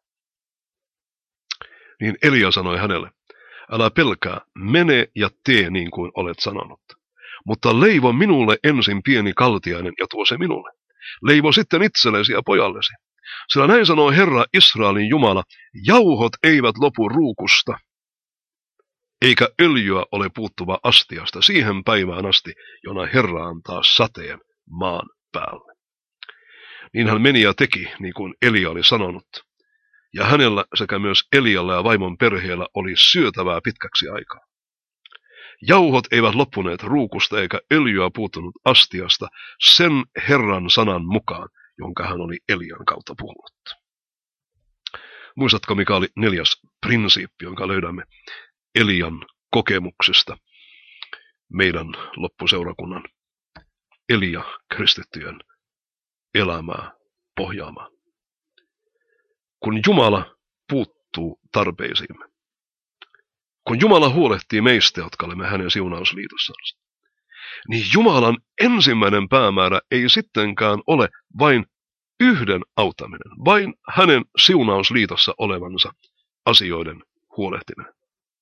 Niin Elia sanoi hänelle, älä pelkää, mene ja tee niin kuin olet sanonut. Mutta leivo minulle ensin pieni kaltiainen ja tuo se minulle. Leivo sitten itsellesi ja pojallesi. Sillä näin sanoo Herra Israelin Jumala, jauhot eivät lopu ruukusta, eikä öljyä ole puuttuva astiasta siihen päivään asti, jona Herra antaa sateen maan päälle. Niin hän meni ja teki, niin kuin Elia oli sanonut. Ja hänellä sekä myös Elialla ja vaimon perheellä oli syötävää pitkäksi aikaa. Jauhot eivät loppuneet ruukusta eikä öljyä puuttunut astiasta sen Herran sanan mukaan, jonka hän oli Elian kautta puhunut. Muistatko, mikä oli neljäs prinsiippi, jonka löydämme Elian kokemuksesta meidän loppuseurakunnan Elia kristittyjen elämää pohjaamaan? Kun Jumala puuttuu tarpeisiimme, kun Jumala huolehtii meistä, jotka olemme hänen siunausliitossansa, niin Jumalan ensimmäinen päämäärä ei sittenkään ole vain yhden auttaminen, vain hänen siunausliitossa olevansa asioiden huolehtiminen.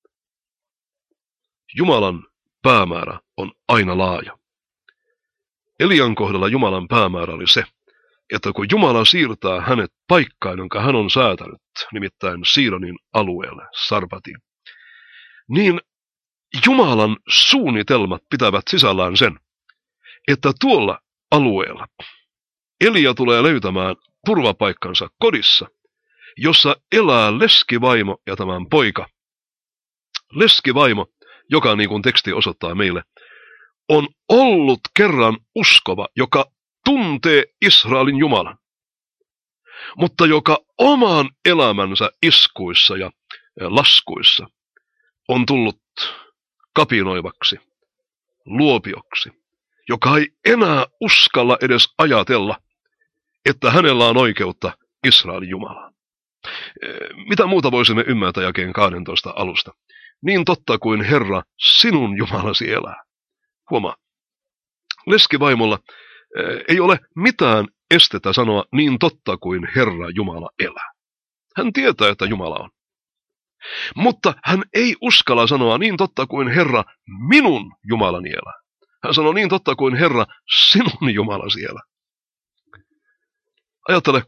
Jumalan päämäärä on aina laaja. Elian kohdalla Jumalan päämäärä oli se, että kun Jumala siirtää hänet paikkaan, jonka hän on säätänyt, nimittäin Siidonin alueelle, Sarpatiin, niin Jumalan suunnitelmat pitävät sisällään sen, että tuolla alueella Elia tulee löytämään turvapaikkansa kodissa, jossa elää leskivaimo ja tämän poika. Leskivaimo, joka niin kuin teksti osoittaa meille, on ollut kerran uskova, joka tuntee Israelin Jumalan, mutta joka oman elämänsä iskuissa ja laskuissa on tullut kapinoivaksi, luopioksi, joka ei enää uskalla edes ajatella, että hänellä on oikeutta Israelin Jumalaan. Mitä muuta voisimme ymmärtää jakeen kaksitoista alusta? Niin totta kuin Herra, sinun Jumalasi elää. Huomaa, leskivaimolla ei ole mitään estettä sanoa niin totta kuin Herra Jumala elää. Hän tietää, että Jumala on. Mutta hän ei uskalla sanoa niin totta kuin Herra, minun Jumalani elää. Hän sanoo niin totta kuin Herra, sinun Jumalasi elää. Ajattele,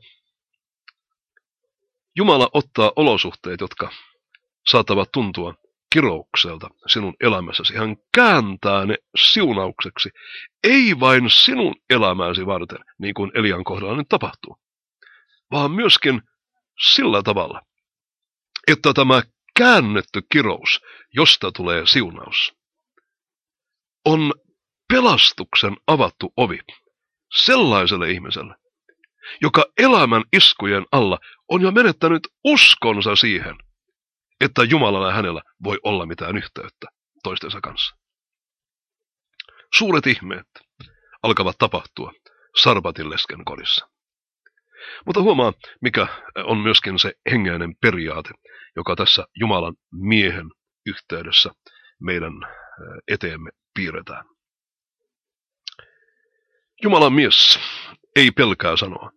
Jumala ottaa olosuhteet, jotka saattavat tuntua kiroukselta sinun elämässäsi. Hän kääntää ne siunaukseksi, ei vain sinun elämääsi varten, niin kuin Elian kohdalla nyt tapahtuu, vaan myöskin sillä tavalla, että tämä käännetty kirous, josta tulee siunaus, on pelastuksen avattu ovi sellaiselle ihmiselle, joka elämän iskujen alla on jo menettänyt uskonsa siihen, että Jumalalla ja hänellä voi olla mitään yhteyttä toistensa kanssa. Suuret ihmeet alkavat tapahtua Sarpatin lesken kodissa. Mutta huomaa, mikä on myöskin se hengellinen periaate, joka tässä Jumalan miehen yhteydessä meidän eteemme piirretään. Jumalan mies ei pelkää sanoa.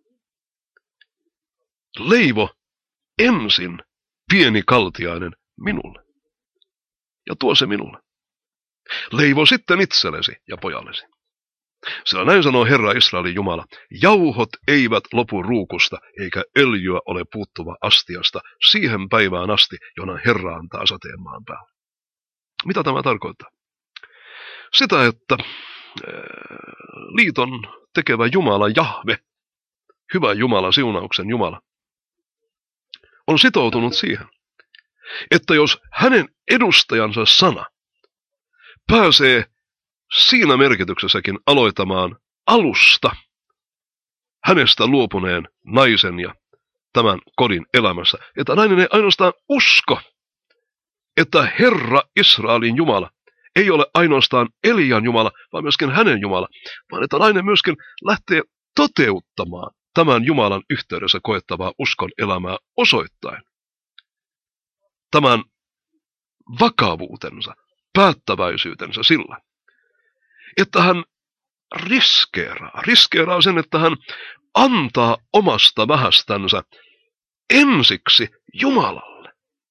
Leivo ensin pieni kaltiainen minulle, ja tuo se minulle. Leivo sitten itsellesi ja pojallesi. Sillä näin sanoo Herra Israelin Jumala, jauhot eivät lopu ruukusta, eikä öljyä ole puuttuva astiasta, siihen päivään asti, jona Herra antaa sateen maan päälle. Mitä tämä tarkoittaa? Sitä, että liiton tekevä Jumala Jahve, hyvä Jumala, siunauksen Jumala, on sitoutunut siihen, että jos hänen edustajansa sana pääsee siinä merkityksessäkin aloittamaan alusta hänestä luopuneen naisen ja tämän kodin elämässä, että nainen ei ainoastaan usko, että Herra Israelin Jumala ei ole ainoastaan Elian Jumala, vaan myöskin hänen Jumala, vaan että nainen myöskin lähtee toteuttamaan tämän Jumalan yhteydessä koettavaa uskon elämää osoittain tämän vakavuutensa, päättäväisyytensä sillä, että hän riskeeraa, riskeeraa sen, että hän antaa omasta vähästänsä ensiksi Jumalalle.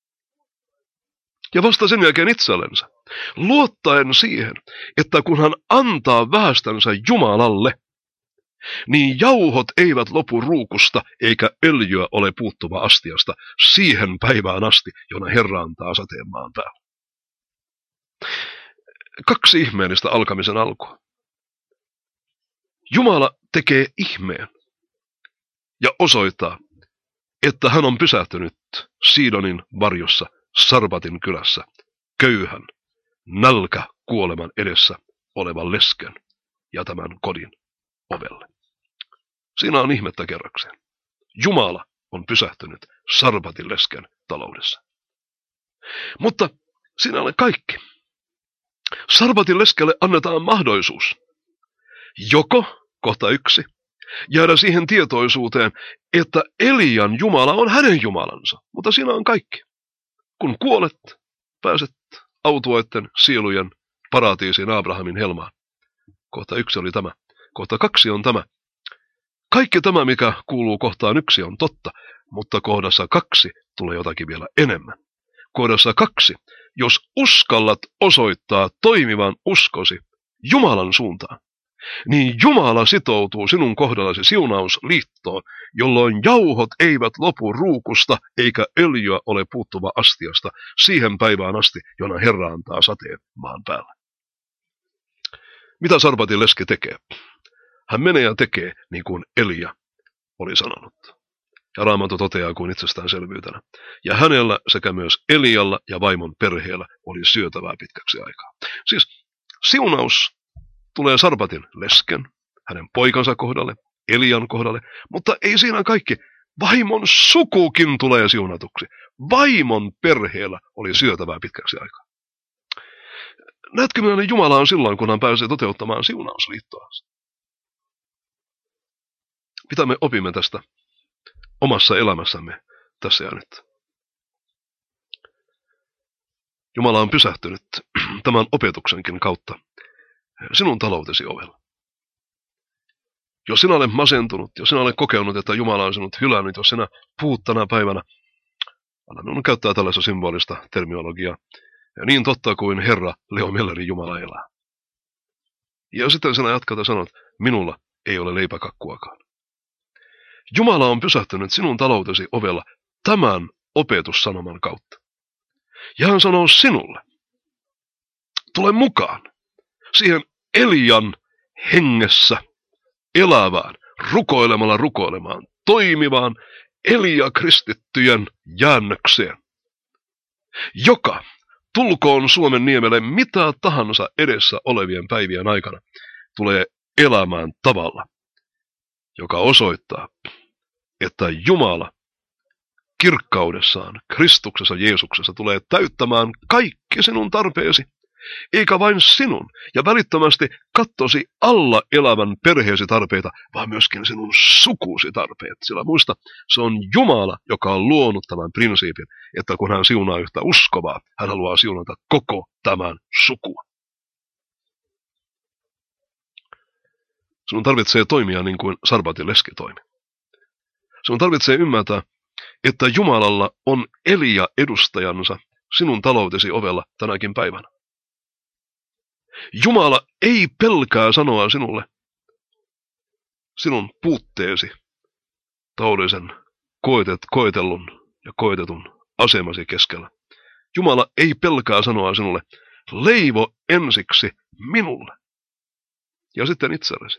Ja vasta sen jälkeen itsellensä, luottaen siihen, että kun hän antaa vähästänsä Jumalalle, niin jauhot eivät lopu ruukusta, eikä öljyä ole puuttuva astiasta siihen päivään asti, jona Herra antaa sateen maan päälle. Kaksi ihmeellistä alkamisen alkua. Jumala tekee ihmeen ja osoittaa, että hän on pysähtynyt Siidonin varjossa Sarpatin kylässä köyhän, nälkä kuoleman edessä olevan lesken ja tämän kodin ovelle. Siinä on ihmettä kerrakseen. Jumala on pysähtynyt Sarbatin lesken taloudessa. Mutta siinä ei ole kaikki. Sarbatin leskelle annetaan mahdollisuus. Joko, kohta yksi, jäädä siihen tietoisuuteen, että Elian Jumala on hänen Jumalansa. Mutta siinä on kaikki. Kun kuolet, pääset autuaiden sielujen paratiisiin Abrahamin helmaan. Kohta yksi oli tämä. Kohta kaksi on tämä. Kaikki tämä, mikä kuuluu kohtaan yksi, on totta, mutta kohdassa kaksi tulee jotakin vielä enemmän. Kohdassa kaksi, jos uskallat osoittaa toimivan uskosi Jumalan suuntaan, niin Jumala sitoutuu sinun kohdallasi siunausliittoon, jolloin jauhot eivät lopu ruukusta eikä öljyä ole puuttuva astiasta siihen päivään asti, jona Herra antaa sateen maan päällä. Mitä Sarbatin leski tekee? Hän menee ja tekee niin kuin Elia oli sanonut. Ja Raamattu toteaa kuin itsestäänselvyytenä. Ja hänellä sekä myös Elialla ja vaimon perheellä oli syötävää pitkäksi aikaa. Siis siunaus tulee Sarbatin lesken, hänen poikansa kohdalle, Elian kohdalle, mutta ei siinä kaikki. Vaimon sukukin tulee siunatuksi. Vaimon perheellä oli syötävää pitkäksi aikaa. Näetkö, millainen Jumala on silloin, kun hän pääsee toteuttamaan siunausliittoa? Mitä me opimme tästä omassa elämässämme tässä ja nyt? Jumala on pysähtynyt tämän opetuksenkin kautta sinun taloutesi ovella. Jos sinä olet masentunut, jos sinä olet kokenut, että Jumala on sinut hylännyt, jos sinä puhut tänä päivänä, anna minun käyttää tällaista symbolista terminologiaa, ja niin totta kuin Herra Leo Mellerin Jumala elää. Ja sitten sinä jatkat ja sanot, minulla ei ole leipäkakkuakaan. Jumala on pysähtynyt sinun taloutesi ovella tämän opetussanoman kautta. Ja hän sanoo sinulle, tule mukaan siihen Elian hengessä elävään, rukoilemalla rukoilemaan, toimivaan Elia-kristittyjen jäännökseen, joka tulkoon Suomen niemelle mitä tahansa edessä olevien päivien aikana tulee elämään tavalla, joka osoittaa, että Jumala kirkkaudessaan, Kristuksessa, Jeesuksessa tulee täyttämään kaikki sinun tarpeesi, eikä vain sinun, ja välittömästi kattosi alla elävän perheesi tarpeita, vaan myöskin sinun sukusi tarpeet. Sillä muista, se on Jumala, joka on luonut tämän prinsiipin, että kun hän siunaa yhtä uskovaa, hän haluaa siunata koko tämän sukua. Sinun tarvitsee toimia niin kuin Sarbatin leski toimi. Sinun tarvitsee ymmärtää, että Jumalalla on Elia edustajansa sinun taloutesi ovella tänäkin päivänä. Jumala ei pelkää sanoa sinulle sinun puutteesi, taloudellisen koetet, koetellun ja koetetun asemasi keskellä. Jumala ei pelkää sanoa sinulle, leivo ensiksi minulle ja sitten itsellesi.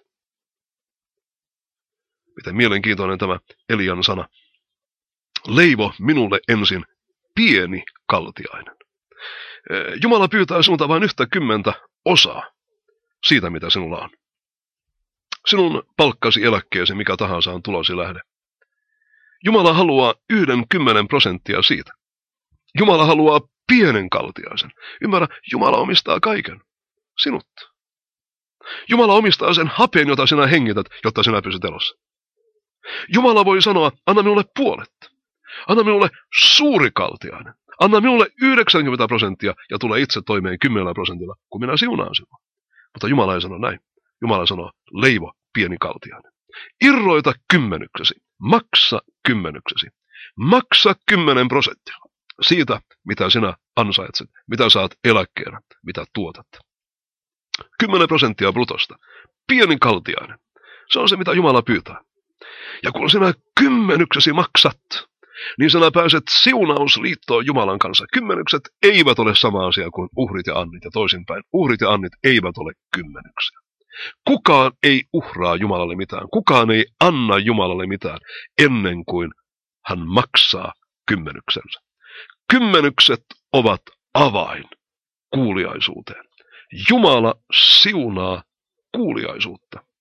Miten mielenkiintoinen tämä Elian sana. Leivo minulle ensin pieni kaltiainen. Jumala pyytää sinulta vain yhtä kymmentä osaa siitä, mitä sinulla on. Sinun palkkasi, eläkkeesi, mikä tahansa on tulosi lähde. Jumala haluaa yhden kymmenen prosenttia siitä. Jumala haluaa pienen kaltiaisen. Ymmärrä, Jumala omistaa kaiken. Sinut. Jumala omistaa sen hapen, jota sinä hengität, jotta sinä pysyt elossa. Jumala voi sanoa, anna minulle puolet. Anna minulle suuri kaltiainen. Anna minulle yhdeksänkymmentä prosenttia ja tule itse toimeen kymmenellä prosentilla, kun minä siunaan sinua. Mutta Jumala ei sano näin. Jumala sanoo, leivo pieni kaltiainen. Irroita kymmenyksesi. Maksa kymmenyksesi. Maksa kymmenen prosenttia siitä, mitä sinä ansaitset, mitä saat eläkkeenä, mitä tuotat. Kymmenen prosenttia brutosta. Pieni kaltiainen. Se on se, mitä Jumala pyytää. Ja kun sinä kymmenyksesi maksat, niin sinä pääset siunausliittoon Jumalan kanssa. Kymmenykset eivät ole sama asia kuin uhrit ja annit ja toisinpäin. Uhrit ja annit eivät ole kymmenyksiä. Kukaan ei uhraa Jumalalle mitään. Kukaan ei anna Jumalalle mitään ennen kuin hän maksaa kymmenyksensä. Kymmenykset ovat avain kuuliaisuuteen. Jumala siunaa kuuliaisuutta.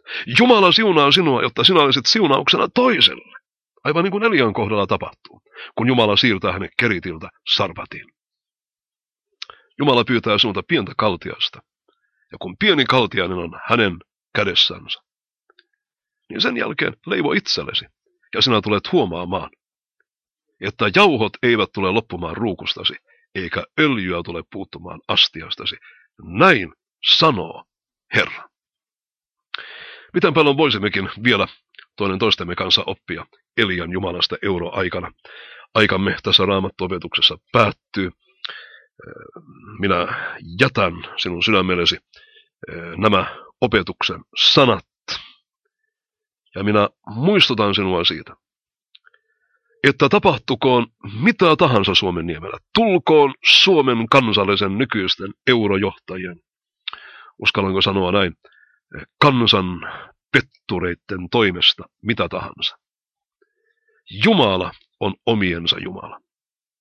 Jumala siunaa sinua, jotta sinä olisit siunauksena toiselle. Aivan niin kuin Elian kohdalla tapahtuu, kun Jumala siirtää hänet Keritiltä Sarfatiin. Jumala pyytää sinulta pientä kaltiasta, ja kun pieni kaltiainen on hänen kädessänsä, niin sen jälkeen leivo itsellesi, ja sinä tulet huomaamaan, että jauhot eivät tule loppumaan ruukustasi, eikä öljyä tule puuttumaan astiastasi. Näin sanoo Herra. Miten paljon voisimmekin vielä toinen toistemme kanssa oppia Elian Jumalasta euroaikana. Aikamme tässä Raamattu-opetuksessa päättyy. Minä jätän sinun sydämellesi nämä opetuksen sanat. Ja minä muistutan sinua siitä, että tapahtukoon mitä tahansa Suomen niemellä. Tulkoon Suomen kansallisen nykyisten eurojohtajien, uskallanko sanoa näin, kansan pettureitten toimesta mitä tahansa. Jumala on omiensa Jumala.